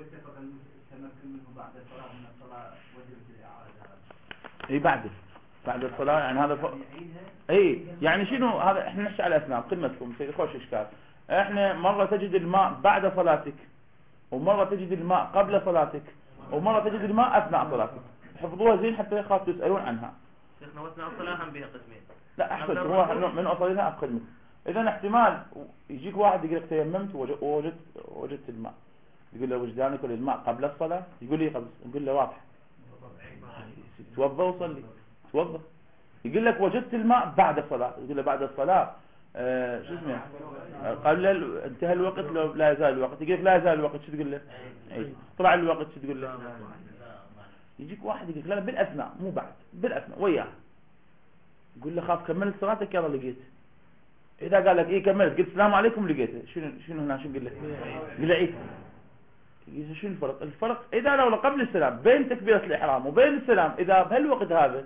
اي بعد الصلاة يعني هذا اي يعني شنو هذا؟ احنا نحكي على أسنان قمتكم سيد خوش إشكال. احنا مرة تجد الماء بعد صلاتك، ومرة تجد الماء قبل صلاتك، ومرة تجد الماء أثناء صلاتك. حفظوها زين حتى يخاف تسألون عنها. شيخنا وأثناء الصلاة هم بها قسمين. لا احسن هو من اصلها افقد. اذا احتمال يجيك واحد يقول لك تيممت ووجدت الماء، يقول له وجدانك للماء قبل الصلاه؟ يقول لي قبل، نقول له واضح توضا وصلي، توضا. يقول لك وجدت الماء بعد الصلاه، يقول له بعد الصلاه شو اسمه قبل انتهى الوقت لو لا يزال الوقت، يقول لك لا يزال الوقت، شو تقول له؟ طلع الوقت شو تقول له؟ يجيك واحد يقول لك لا بالاثناء مو بعد، بالاثناء وياه، قل له خاف كملت صلاتك يلا لقيت. اذا قال لك ايه كملت قلت السلام عليكم لقيته، شنو هنا شنو قل له؟ قل له عيد. شنو الفرق اذا لو قبل السلام بين تكبيره الاحرام وبين السلام، اذا بهالوقت هذا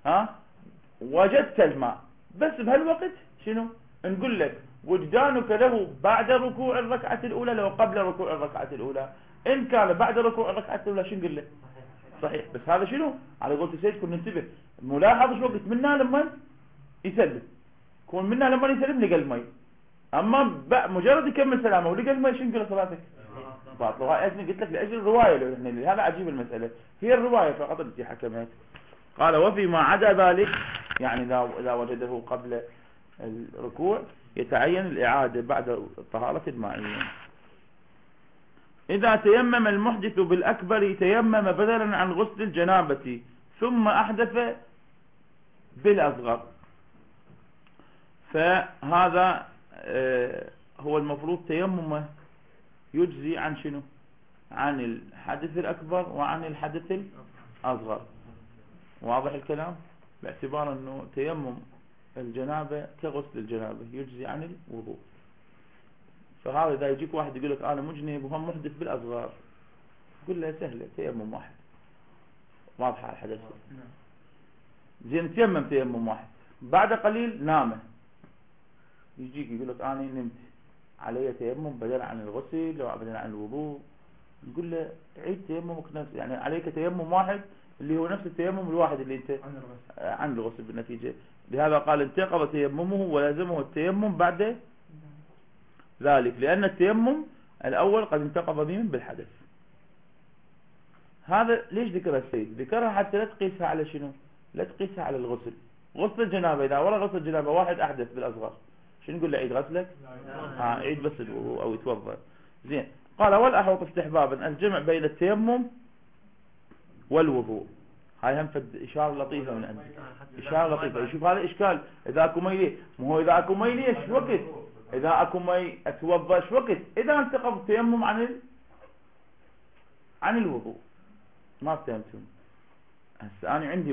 وجدت الماء بس بهالوقت شنو نقول لك؟ وجدانك له بعد ركوع الركعه الاولى لو قبل ركوع الركعه الاولى. ان كان بعد ركوع الركعه الاولى شنو نقول له؟ صحيح. بس هذا شنو على قولة السيد كنا ننتبه، ملاحظ شو وقت منا لما يسلم، كون منا لما يسلم لقى المي، اما مجرد يكمل سلامه ولقى المي شنو نقول صلاتك؟ باطل. وهاي قلت لك لاجل الروايه، هذا عجيب المساله، هي الروايه فقط التي حكمت. قال وفيما عدا ذلك يعني اذا وجده قبل الركوع يتعين الاعاده بعد الطهاره المائيه. إذا تيمم المحدث بالأكبر تيمم بدلا عن غسل الجنابة ثم أحدث بالأصغر، فهذا هو المفروض تيممه يجزي عن شنو؟ عن الحدث الأكبر وعن الحدث الأصغر. واضح الكلام؟ باعتبار أنه تيمم الجنابة كغسل الجنابة يجزي عن الوضوء. فهذا إذا يجيك واحد يقول لك أنا مجنب وهم محدث بالأصغر، قل له سهلة، تيمم واحد، واضحة على الحدث. زين تيمم تيمم واحد، بعد قليل نامه، يجيك يقول لك أنا نمت، علي تيمم بدل عن الغسل أو بدل عن الوضوء، نقول له عيد تيممك نفس، يعني عليك تيمم واحد اللي هو نفس التيمم الواحد اللي انت عن الغسل بالنتيجة. لهذا قال انتقض تيممه ولازمه التيمم بعد ذلك، لأن التيمم الأول قد انتقض به بالحدث. هذا ليش ذكرها السيد؟ ذكرها حتى لا تقيسها على شنو؟ لا تقيسها على الغسل. غسل الجنابة إذا ولا غسل الجنابة واحد أحدث بالأصغر، شنو نقول له عيد غسلك؟ عيد بس الوضوء أو يتوضأ. زين. قال والأحوط استحبابا الجمع بين التيمم والوضوء. هاي هم فد إشارة لطيفة من عندي، إشارة لطيفة. يشوف هذا إشكال، إذا أكو مي، مو هو إذا أكو مي إيش وقت؟ إذا أكو مي أتوضأ إيش وقت؟ إذا انتقض التيمم عن الوضوء. ما فهمتم؟ هسه أنا عندي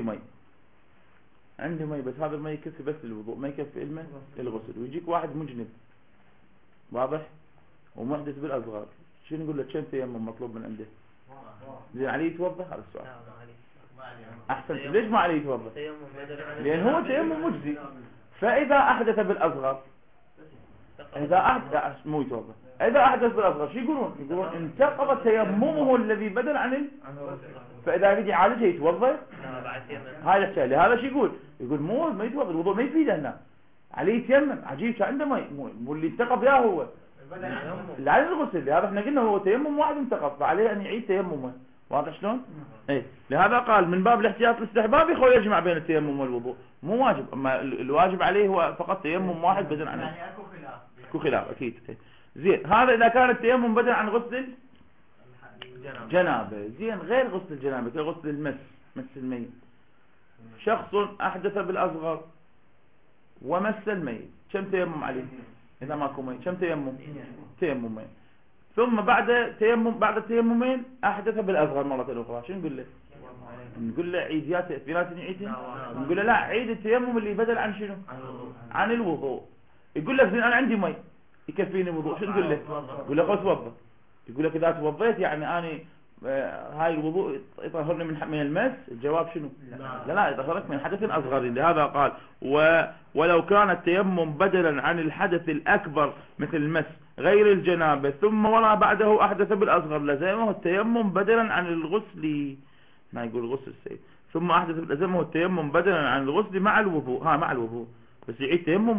مي بس هذا المي يكفي بس للوضوء، ما يكفي الماء للغسل، ويجيك واحد مجنب واضح ومحدث بالأصغر، شنو نقول له كم تيمم مطلوب من عنده؟ زين عليه يتوضا؟ هذا السؤال احسن. ليش ما عليه يتوضا؟ لان هو تيمم مجزي. فاذا احدث بالاصغر، اذا احدث مو يتوضا، اذا احدث بالاصغر شو يقولون انتقض تيممه الذي بدل عن فاذا يجي يعالجه يتوضا. هاي الحكايه. لهذا شو يقول مو ما يتوضا، الوضوء ما يفيده هنا، عليه يتيمم. عجيب، كان عنده مو اللي انتقض يا هو اللي عليه الغسل. لهذا احنا قلنا هو تيمم واحد انتقض، فعليه ان يعيد تيممه. واضح شلون؟ ايه. لهذا قال من باب الاحتياط الاستحبابي خو يجمع بين التيمم والوضوء، مو واجب. اما الواجب عليه هو فقط تيمم واحد بدل عنه. يعني اكو خلاف اكيد. زين. هذا اذا كان التيمم بدل عن غسل جنابه. زين. غير غسل الجنابه كغسل مس الميت. شخص احدث بالاصغر ومس الميت، كم تيمم عليه؟ اذا ماكو مي كم تيممين. ثم بعد التيممين احدث بالاصغر مره اخرى، شو نقول له؟ نقول له عيد يا اثنين عيد. نقول له لا، عيد التيمم اللي بدل عن شنو؟ عن الوضوء. يقول لك زين انا عندي مي يكفيني وضوء، شو نقول له؟ يقول له خذ توضا. يقول لك اذا توضيت يعني انا هاي الوضوء يطهرني من المس. الجواب شنو؟ لا يطهرك من حدث اصغر. لهذا قال ولو كان التيمم بدلا عن الحدث الاكبر مثل المس غير الجنابه ثم ولا بعده احدث بالاصغر لزمه التيمم بدلا عن الغسل. ما يقول الغسل السيد. ثم احدث لزمه التيمم بدلا عن الغسل مع الوضوء. مع الوضوء بس يعيد تيمم.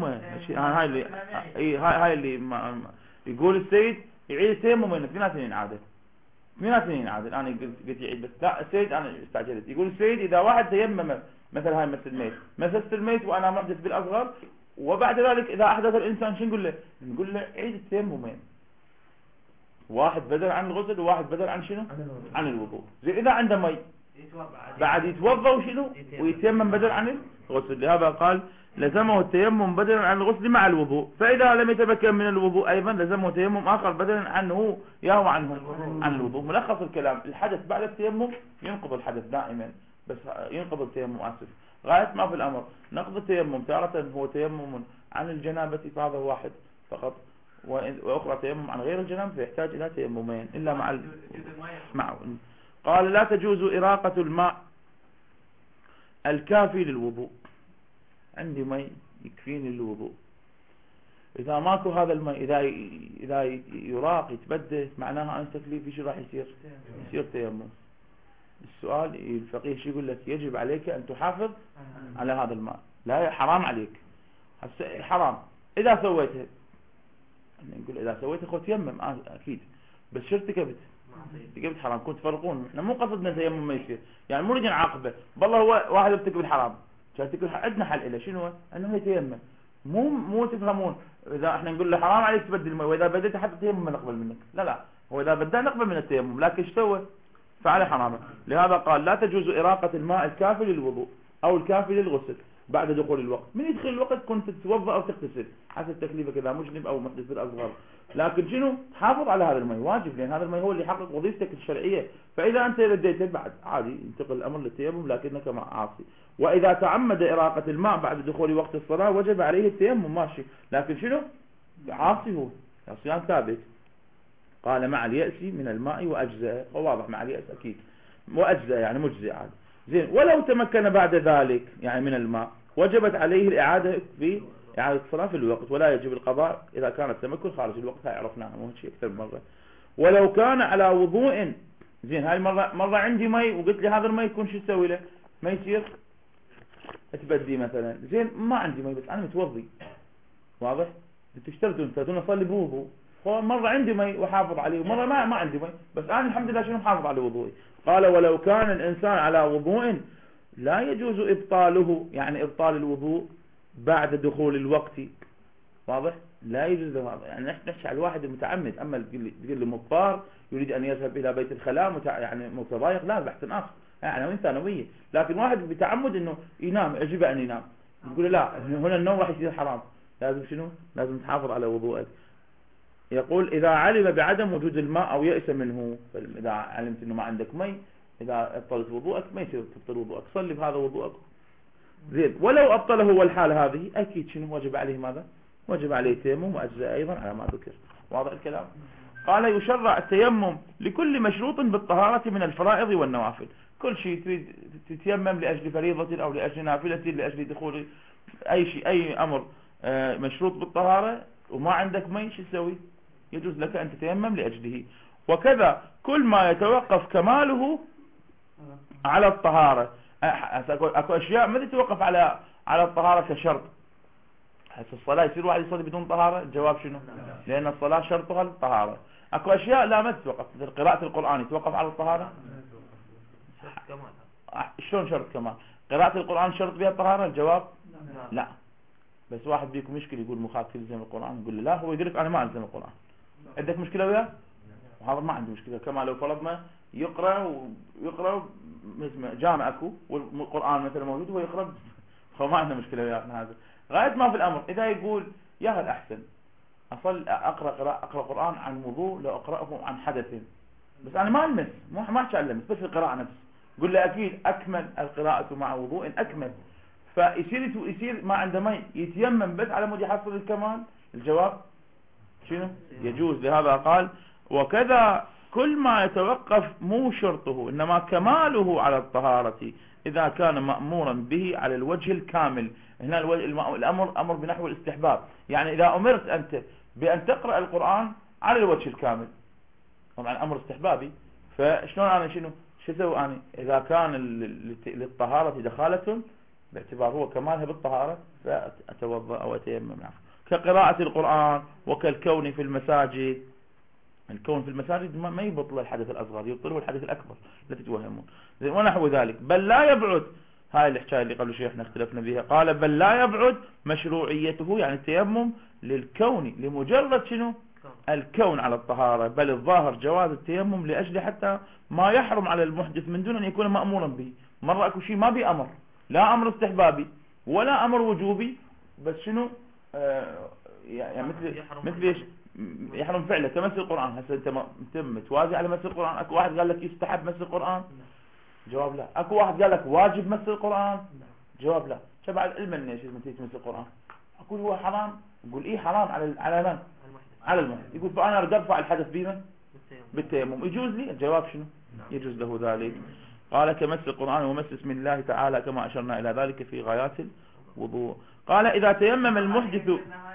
هاي اللي يقول السيد يعيد التيمم من 2 عاده. انا قلت يعيد بس لا السيد انا استعجلت. يقول السيد اذا واحد تيمم مثل هاي مسست الميت وانا محدث بالاصغر، وبعد ذلك اذا احدث الانسان شو نقول له؟ نقول له عيد التيممين، واحد بدل عن الغسل وواحد بدل عن شنو؟ عن الوضوء. زي اذا عنده مي بعد يتوضا وشنو ويتيمم بدل عن الغسل. لهذا قال لزمه التيمم بدلا عن الغسل مع الوضوء. فإذا لم يتمكن من الوضوء أيضا لزمه تيمم آخر بدلا عنه يهو عنه عن الوضوء. ملخص الكلام الحدث بعد التيمم ينقض الحدث دائما، بس ينقض التيمم غاية ما في الأمر. نقض التيمم تارة هو تيمم عن الجنابة فهذا واحد فقط، وأخرى تيمم عن غير الجنابة فيحتاج إلى تيممين إلا مع قال لا تجوز إراقة الماء الكافي للوضوء. عندي مي يكفيني للوضوء، إذا ماكو هذا المي إذا يراق يتبدل معناها أن تكليفي شو راح يصير تيمم. السؤال الفقيه شو يقول لك؟ يجب عليك أن تحافظ على هذا الماء، لا حرام عليك. حرام إذا سويته، نقول إذا سويته خذ تيمم أكيد، بس شو ارتكبت حرام. كنت تفرقون، احنا مو قصدنا تيمم ما يصير، يعني مو نجي نعاقبه بالله هو واحد ارتكب الحرام عندنا حل له شنو؟ انه يتيمم. مو تفهمون اذا احنا نقول له حرام عليك تبدل الماء، واذا بدلت حتى تيمم نقبل منك. لا هو اذا بدل نقبل من التيمم، لكن ايش سوى؟ فعلى حرامه. لهذا قال لا تجوز إراقة الماء الكافي للوضوء أو الكافي للغسل بعد دخول الوقت. من يدخل الوقت كنت تتوضأ أو تغتسل حسب تكليفك إذا مجنب أو محدث الأصغر، لكن شنو تحافظ على هذا الماء واجب، لأن هذا الماء هو اللي يحقق وظيفتك الشرعية. فإذا أنت رديته بعد عادي ينتقل الأمر للتيمم لكنك عاصي. وإذا تعمد إراقة الماء بعد دخول وقت الصلاة وجب عليه التيمم ماشي، لكن شنو عاصي هو عصيان ثابت. قال مع اليأس من الماء وأجزاء، واضح مع اليأس أكيد وأجزاء يعني مجزئ عادي زين. ولو تمكن بعد ذلك يعني من الماء وجبت عليه الإعادة في إعادة الصلاة في الوقت، ولا يجب القضاء إذا كان التمكن خارج الوقت. هاي عرفناها مو شيء أكثر من مرة. ولو كان على وضوء زين، هاي مرة عندي مي وقلت لي هذا المي يكون شو اسوي له؟ ما يصير اتبدي مثلا زين، ما عندي مي بس أنا متوضي، واضح؟ تشترطوا انت تقولون اصلي بوضوء، مرة عندي مي وحافظ عليه ومرة ما عندي مي، بس أنا الحمد لله شنو محافظ على وضوئي. قال ولو كان الإنسان على وضوء لا يجوز إبطاله، يعني إبطال الوضوء بعد دخول الوقت، واضح؟ لا يجوز هذا، يعني نحكي على الواحد المتعمد. أما تقول له مضطر يريد أن يذهب إلى بيت الخلاء يعني متضايق، لا بحث آخر يعني وين ثانوية. لكن واحد بتعمد إنه ينام يجب أن ينام، يقول لا هنا النوم راح يصير حرام، لازم شنو؟ لازم تحافظ على وضوءك. يقول إذا علم بعدم وجود الماء أو يأس منه، إذا علمت إنه ما عندك مي إذا أبطلت وضوءك ما يصير تبطل وضوءك، صلي بهذا وضوءك زين. ولو أبطله والحال هذه أكيد شنو وجب عليه ماذا؟ وجب عليه التيمم وأجزاء أيضا على ما ذكر، واضح الكلام. قال يشرع التيمم لكل مشروط بالطهارة من الفرائض والنوافل. كل شيء تريد تتيمم لأجل فريضة أو لأجل نافلة لأجل دخول أي شيء، أي أمر مشروط بالطهارة وما عندك مي شو تسوي؟ يجوز لك أن تتيمم لأجله. وكذا كل ما يتوقف كماله على الطهارة. أكو أشياء ما تتوقف على الطهارة كشرط. حتى الصلاة يصير واحد يصلي بدون طهارة؟ الجواب شنو؟ لأن الصلاة شرطها الطهارة. أكو أشياء لا ما تتوقف، مثل قراءة القرآن يتوقف على الطهارة؟ شلون شرط كمال؟ قراءة القرآن شرط بها الطهارة؟ الجواب لا. بس واحد بيكون مشكلة يقول مخاطب يلزم القرآن، يقول لا هو يقول لك أنا ما ألزم القرآن. عندك مشكلة وياه؟ وهذا ما عنده مشكلة. كما لو فرضنا يقرأ جامع أكو والقرآن مثلا موجود وهو يقرأ، فما عنده مشكلة وياه هذا. غاية ما في الأمر إذا يقول يا هل أحسن أقرأ قرآن عن وضوء لو أقرأه عن حدث، بس أنا ما ألمس ما أحكي ألمس بس القراءة نفس، قل له أكيد أكمل القراءة مع وضوء أكمل، فيصير ما عنده مي يتيمم بس على مود يحصل الكمال. الجواب شنو؟ يجوز. لهذا قال وكذا كل ما يتوقف مو شرطه إنما كماله على الطهارة إذا كان مأمورا به على الوجه الكامل. هنا الأمر أمر بنحو الاستحباب، يعني إذا أمرت أنت بأن تقرأ القرآن على الوجه الكامل طبعا أمر استحبابي، فشلون أنا شو أسوي أنا إذا كان للطهارة دخالة باعتبار هو كمالها بالطهارة فأتوضأ أو أتيمم كقراءة القرآن وكالكون في المساجد. الكون في المساجد ما يبطل الحدث الأصغر، يبطله الحدث الأكبر لا تتوهمون ونحو ذلك. بل لا يبعد، هاي الحكاية اللي قبل شيخنا اختلفنا بها، قال بل لا يبعد مشروعيته يعني التيمم للكون لمجرد شنو الكون على الطهارة، بل الظاهر جواز التيمم لأجل حتى ما يحرم على المحدث من دون أن يكون مأمورا به. مرة أكو شيء ما بأمر، لا أمر استحبابي ولا أمر وجوبي، بس شنو يعني مثل ايش يحرم فعله كمس القرآن. هسه انت متوازي على مس القرآن. اكو واحد قال لك يستحب مس القرآن؟ جواب لا. اكو واحد قال لك واجب مس القرآن؟ جواب لا. شبع العلم ان ايش تمس القرآن؟ اقول هو حرام، يقول ايه حرام على من؟ على المحدث. يقول فانا اريد ارفع الحدث بمن؟ بالتيمم. يجوز لي؟ الجواب شنو؟ يجوز له ذلك. قال كمس القرآن ومس اسم الله تعالى كما اشرنا الى ذلك في غايات الوضوء. قال اذا تيمم المحدث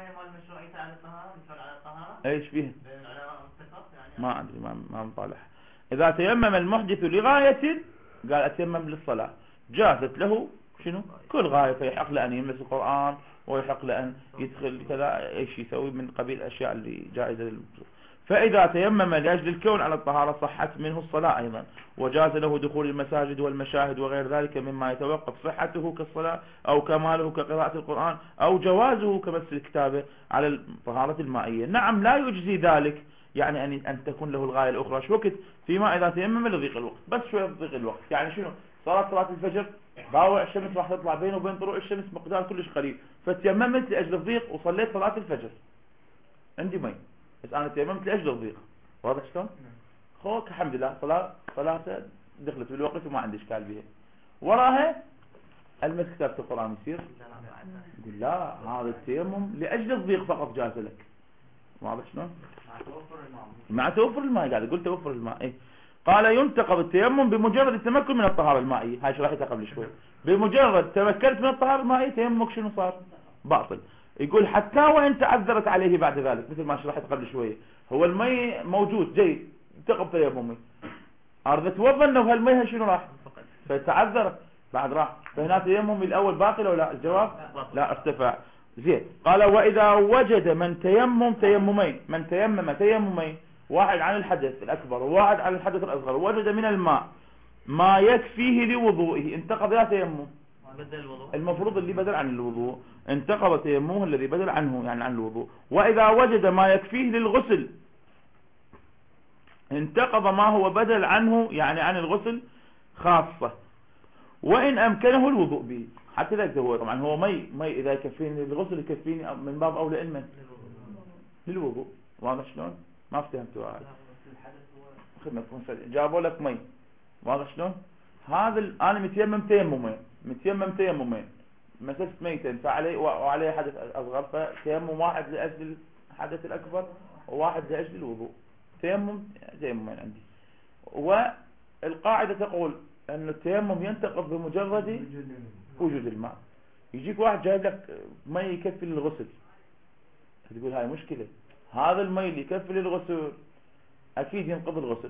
ايش فيه ما ادري ما مطالع. اذا تيمم المحدث لغاية قال اتيمم للصلاة جازت له شنو كل غاية، فيحق له ان يمس القرآن ويحق له ان يدخل كذا ايش يسوي من قبيل الاشياء اللي جائزة للمسلم. فإذا تيمم لأجل الكون على الطهارة صحت منه الصلاة أيضا، وجاز له دخول المساجد والمشاهد وغير ذلك مما يتوقف صحته كالصلاة أو كماله كقراءة القرآن أو جوازه كمس الكتابة على الطهارة المائية. نعم لا يجزي ذلك، يعني أن تكون له الغاية الأخرى. شو وقت؟ فيما إذا تيمم لضيق الوقت، بس شوية ضيق الوقت. يعني شنو؟ صلاة الفجر باوع الشمس راح تطلع بينه وبين طلوع الشمس مقدار كلش قليل، فتيممت لأجل الضيق وصليت صلاة الفجر، عندي مي بس أنا تيممت لأجل الضيق. واضح شلون؟ خوك الحمد لله صلاته دخلت بالوقت وما عندي إشكال بها. وراها المس كتابة القرآن يصير؟ يقول لا، هذا التيمم لأجل الضيق فقط جاز لك. واضح شلون؟ مع توفر الماء، قاعد يقول توفر الماء. إيه؟ قال ينتقض التيمم بمجرد التمكن من الطهارة المائية. هاي شرحتها قبل شوي. بمجرد تمكنت من الطهارة المائية تيممك شنو صار؟ باطل. يقول حتى وإن تعذرت عليه بعد ذلك، مثل ما شرحت قبل شوي. هو المي موجود جيد، انتقض تيممي، أرد توظن أنه هالمي شنو راح؟ فتعذرت بعد راح، فهنا تيممي الأول باطل ولا لا؟ الجواب لا، ارتفع. زين. قال وإذا وجد من تيمم تيممين، من تيمم تيممين، واحد عن الحدث الأكبر وواحد عن الحدث الأصغر، وجد من الماء ما يكفيه لوضوئه، انتقض يا تيمم. المفروض اللي بدل عن الوضوء، انتقض تيممه الذي بدل عنه يعني عن الوضوء. وإذا وجد ما يكفيه للغسل، انتقض ما هو بدل عنه يعني عن الغسل خاصة، وإن أمكنه الوضوء به. حتى ذلك هو طبعا هو مي إذا يكفيني للغسل يكفيني من باب أولى علما للوضوء. واضح شلون؟ ما فهمتوا هذا؟ خدمتكم جابوا لك مي. واضح شلون؟ هذا أنا متيمم تيممين، مسست ميتا فعليه وعليه حدث أصغر، فتيمم واحد لأجل الحدث الأكبر وواحد لأجل الوضوء، تيممين عندي. والقاعدة تقول أن التيمم ينتقض بمجرد وجود الماء. يجيك واحد جايب لك مي يكفي للغسل، تقول هاي مشكلة، هذا المي اللي يكفي للغسل أكيد ينقض الغسل،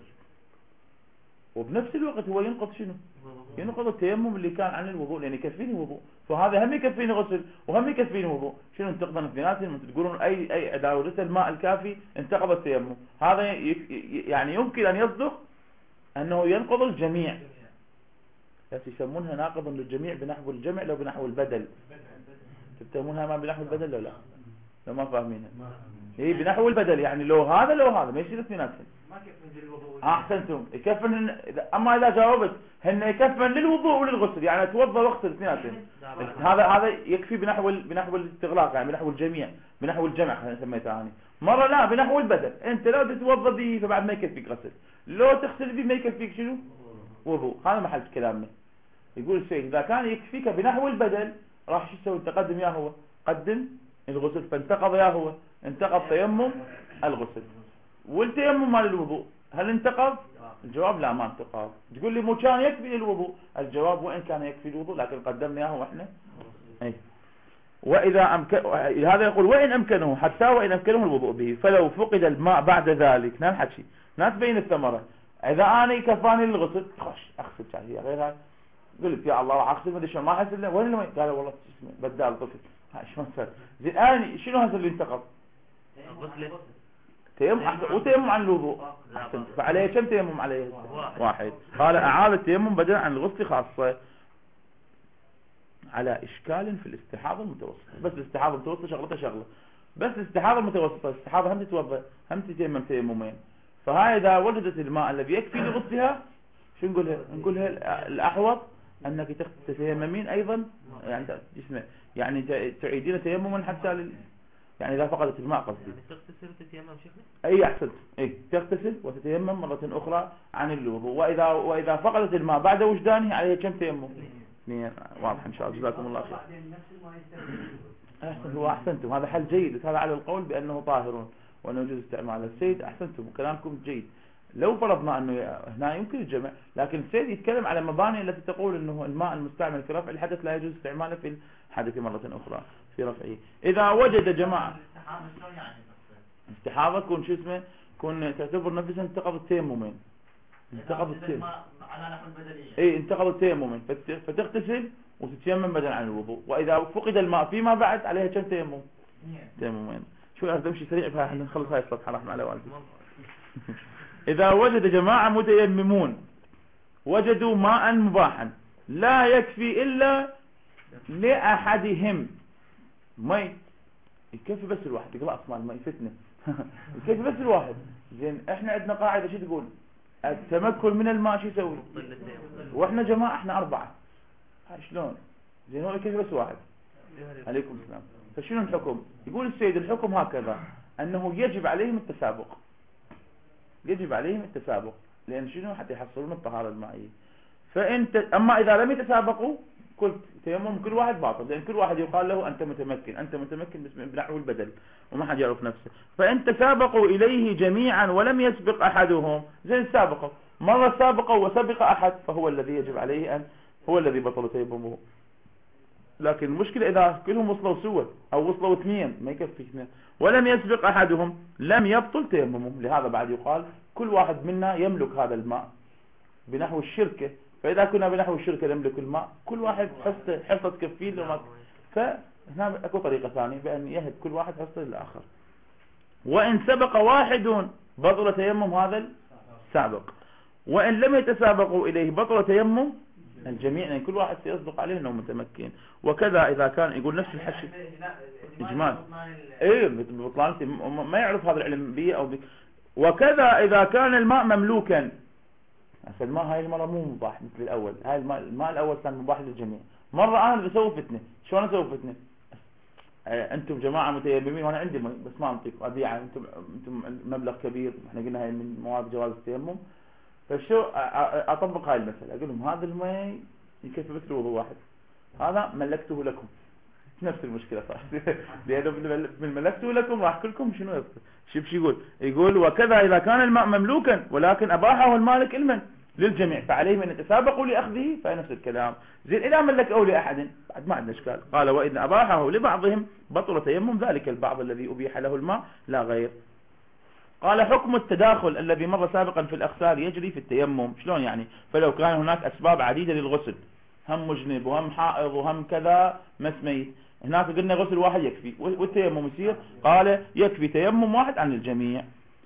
وبنفس الوقت هو ينقض شنو؟ ينقض التيمم اللي كان عن الوضوء، لأن يكفيني وضوء، فهذا هم يكفيني غسل وهم يكفيني وضوء. شنو انتقضن اثنيناتهم؟ انتم تقولون أي إذا وجدت الماء الكافي انتقض التيمم. هذا يعني يمكن أن يصدق أنه ينقض الجميع، بس يسمونها ناقض للجميع بنحو الجمع لو بنحو البدل. تفهمونها ما بنحو البدل لو لا؟ لو ما فاهمينها هي بنحو البدل، يعني لو هذا ما يصير اثنيناتهم. احسنتم. يكفن. اما اذا جاوبت هن يكفن للوضوء وللغسل، يعني اتوضا واغسل اثنيناتهم، هذا يكفي بنحو الاستغلاق، يعني بنحو الجميع، بنحو الجمع خلينا نسميها ثاني. مره لا بنحو البدل، انت لو تتوضا به فبعد ما يكفيك غسل، لو تغسل به ما يكفيك شنو؟ وضوء. هذا محل كلامنا. يقول الشيخ اذا كان يكفيك بنحو البدل راح شو تسوي؟ تقدم يا هو قدم الغسل، فانتقض يا هو انتقض تيمم الغسل. والتيمم مال الوضوء هل انتقض؟ الجواب لا ما انتقض. تقول لي مو كان يكفي للوضوء، الجواب وإن كان يكفي الوضوء لكن قدمنا اياه واحنا. اي واذا هذا يقول وإن امكنه، حتى وإن امكنه الوضوء به، فلو فقد الماء بعد ذلك، نحكي تبين الثمره. اذا انا كفاني للغسل خش اغسل شهيه غير هاي، قلت يا الله راح اغسل ما ادري شلون، ما احس وين المي؟ قال والله بدال طفل. هاي شلون صار؟ زين انا شنو هذا اللي انتقض؟ تيمم وتيمم عن الوضوء. فعليه كم تيمم؟ عليه واحد. قال اعاد التيمم بدلا عن الغسل خاصه على اشكال في الاستحاضه المتوسطه. بس الاستحاضه المتوسطه شغله، بس الاستحاضه المتوسطه الاستحاضه هم تتوضا هم تتيمم تيممين. فهاي اذا وجدت الماء الذي يكفي لغسلها شو نقولها الاحوط انك تتيممين ايضا، يعني جسمه يعني تعيدين تيمما حتى يعني اذا فقدت الماء قصدي. يعني تغتسل وتتيمم شيخنا؟ اي احسنت. اي تغتسل وتتيمم مرة اخرى عن الوضوء. واذا فقدت الماء بعد وجدانه عليه كم تيمم؟ اثنين. واضح ان شاء الله. جزاكم الله خير. احسنتم واحسنتم. هذا حل جيد، هذا على القول بانه طاهر وانه يجوز استعماله. السيد احسنتم كلامكم جيد. لو فرضنا انه هنا يمكن الجمع، لكن السيد يتكلم على مباني التي تقول انه الماء المستعمل في رفع الحدث لا يجوز استعماله في الحدث مرة اخرى في رفعه. اذا وجد جماعة استحاضة كون شو اسمه، كون تعتبر نفسها انتقض التيممين، انتقض التيمم على نحو البدلية. اي انتقض التيممين، فتغتسل وتتيمم بدلا عن الوضوء. واذا فقد الماء فيما بعد عليها كم تيمم؟ تيممين. شو اريد امشي سريع فاحنا نخلص هاي الصفحة رحمة على والدي. إذا وجد جماعة متيممون وجدوا ماء مباحا لا يكفي إلا لأحدهم مي، يكفي بس الواحد، يقول أصلا المي فتنة يكفي بس الواحد. زين احنا عندنا قاعدة شو تقول؟ التمكن من الماء شو يسوي؟ واحنا جماعة احنا 4 شلون؟ زين هو يكفي بس واحد. عليكم السلام. فشنو الحكم؟ يقول السيد الحكم هكذا أنه يجب عليهم التسابق، يجب عليهم التسابق، لأن شنو؟ حتى يحصلون الطهارة المائية. أما إذا لم يتسابقوا قلت تيمم كل واحد باطل، لأن كل واحد يقال له أنت متمكن، أنت متمكن بنحو البدل وما حد يعرف نفسه. فإن تسابقوا إليه جميعا ولم يسبق أحدهم، زين سابقوا مرة سابقوا وسبق أحد، فهو الذي يجب عليه أن هو الذي بطل تيممه. لكن المشكلة إذا كلهم وصلوا سوا أو وصلوا 2 ما يكفي 2 ولم يسبق أحدهم لم يبطل تيممهم. لهذا بعد يقال كل واحد منا يملك هذا الماء بنحو الشركة، فإذا كنا بنحو الشركة نملك الماء كل واحد حصة تكفيه لما. فهنا أكو طريقة ثانية بأن يهد كل واحد حصة للآخر. وإن سبق واحد بطل تيمم هذا السابق، وإن لم يتسابقوا إليه بطل تيمم الجميع، يعني كل واحد سيصدق عليه أنه متمكن. وكذا إذا كان يقول نفس الحكي إجمال إيه بطلان ما يعرف هذا العلم بيه أو وكذا إذا كان الماء مملوكا. أصل الماء هاي المرة مو مباح مثل الأول، هاي الماء الأول كان مباح للجميع. مرة أنا بسوي فتنة. شلون أسوي فتنة؟ أنتم جماعة متيممين وأنا عندي مي بس ما أنطيك أبيع، أنتم مبلغ كبير، إحنا قلنا هاي من مواد جواز التيمم. فشو أطبق هاي المسألة، أقول لهم هذا المي يكفي بس الوضوء واحد، هذا ملكته لكم. نفس المشكلة صح لأنه من ملكته لكم راح كلكم شنو يصير؟ شو يقول وكذا إذا كان الماء مملوكا ولكن أباحه المالك علما للجميع فعليهم أن يتسابقوا لأخذه، فنفس الكلام. زين إذا ملك أو لأحد بعد ما عندنا إشكال. قال وإذا أباحه لبعضهم بطل تيمم ذلك البعض الذي أبيح له الماء لا غير. قال حكم التداخل الذي مر سابقا في الأغسال يجري في التيمم. شلون يعني؟ فلو كان هناك أسباب عديدة للغسل، هم مجنب وهم حائض وهم كذا مسميت، هناك قلنا غسل واحد يكفي والتيمم يصير. قال يكفي تيمم واحد عن الجميع.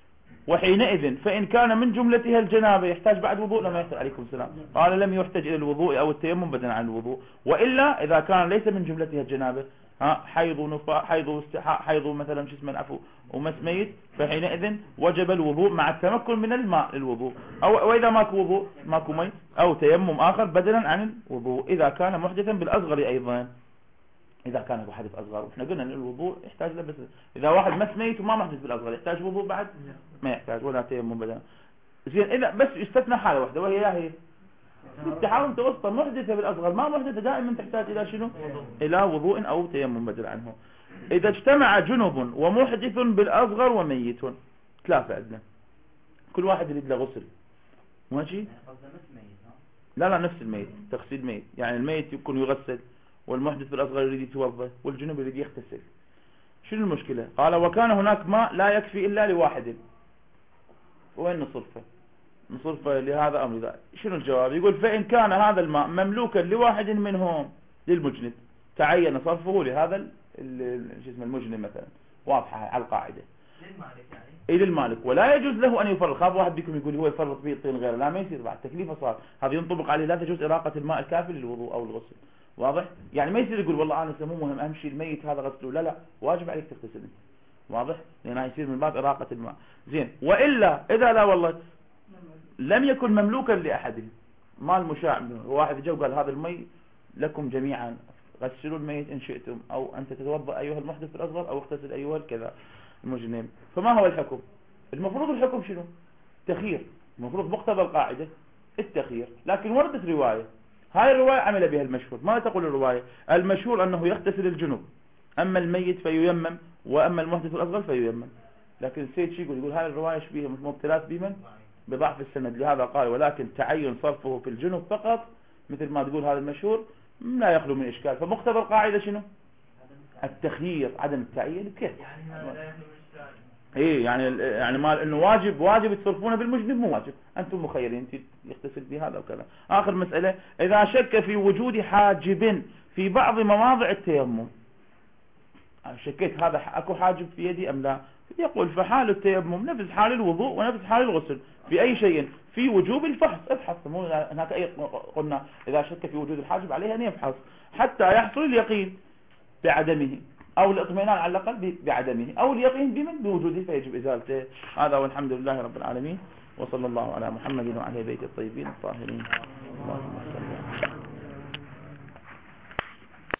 وحينئذ فإن كان من جملتها الجنابة يحتاج بعد وضوء لما يحتاج. عليكم السلام. قال لم يحتاج إلى الوضوء أو التيمم بدلا عن الوضوء. وإلا إذا كان ليس من جملتها الجنابة حيض ونفاق حيض واستحاء حيض مثلا شو اسمه العفو ومسميت، فحينئذ وجب الوضوء مع التمكن من الماء للوضوء. وإذا ماكو وضوء ماكو مي أو تيمم آخر بدلا عن الوضوء. إذا كان محدثا بالأصغر أيضا، إذا كان أبو حدث أصغر وإحنا قلنا أن الوضوء يحتاج له بس إذا واحد مسميت وما محدث بالأصغر يحتاج وضوء بعد ما يحتاج ولا تيمم بدلا. زين إذا بس يستثنى حالة واحدة وهي هي التحرم توسط محدثة بالأصغر ما محدثة دائما تحتاج إلى شنو؟ إلى وضوء أو تيمم بدل عنه. إذا اجتمع جنب ومحدث بالأصغر وميت، 3 عندنا كل واحد يريد له غسل ماشي؟ لا نفس الميت تغسيل ميت، يعني الميت يكون يغسل والمحدث بالأصغر يريد يتوضا والجنب يريد يغتسل. شنو المشكلة؟ قال وكان هناك ماء لا يكفي إلا لواحد، وين نصرفه لهذا أمر ذا. شنو الجواب؟ يقول فإن كان هذا الماء مملوكا لواحد منهم للمجنب تعين صرفه لهذا المجنب مثلا. واضحة على القاعدة للمالك ولا يجوز له أن يفرط. خاف واحد بكم يقول هو يفرط به الطين غيره، لا ما يصير بعد تكليفه صار. هذا ينطبق عليه لا تجوز إراقة الماء الكافي للوضوء أو الغسل. واضح؟ يعني ما يصير يقول والله أنا مو مهم أهم شيء الميت هذا غسله، لا واجب عليك تغتسل. واضح؟ لأنه يصير من باب إراقة الماء. زين وإلا إذا لا والله لم يكن مملوكا لأحدهم، ما المشاع منه، واحد جاء وقال هذا المي لكم جميعا غسلوا الميت إن شئتم، أو أنت تتوضأ أيها المحدث الأصغر أو اغتسل أيها الكذا المجنب. فما هو الحكم؟ المفروض الحكم شنو؟ تخيير. المفروض مقتضى القاعدة التخيير. لكن وردت رواية، هاي الرواية عمل بها المشهور. ما تقول الرواية؟ المشهور أنه يغتسل الجنوب، أما الميت فييمم، وأما المحدث الأصغر فييمم. لكن السيد شي يقول هاي الرواية شبيهة مبتلات بمن؟ بضعف السند. لهذا قال ولكن تعين صرفه في الجنوب فقط مثل ما تقول هذا المشهور لا يخلو من إشكال. فمقتضى القاعدة شنو؟ التخيير عدم التعيين. كيف؟ ايه يعني ما انه واجب تصرفونه بالمجنب مو واجب، انتم مخيرين انت يغتسل بهذا وكذا. اخر مسألة اذا شك في وجود حاجب في بعض مواضع التيمم، شكيت هذا اكو حاجب في يدي ام لا، يقول فحال التيمم نفس حال الوضوء ونفس حال الغسل في أي شيء، في وجوب الفحص. ابحث، مو هناك أي قلنا إذا شك في وجود الحاجب عليه أن يفحص حتى يحصل اليقين بعدمه، أو الاطمئنان على الأقل بعدمه، أو اليقين بوجوده فيجب إزالته. هذا والحمد لله رب العالمين، وصلى الله على محمد وعلى بيت الطيبين الطاهرين. اللهم صل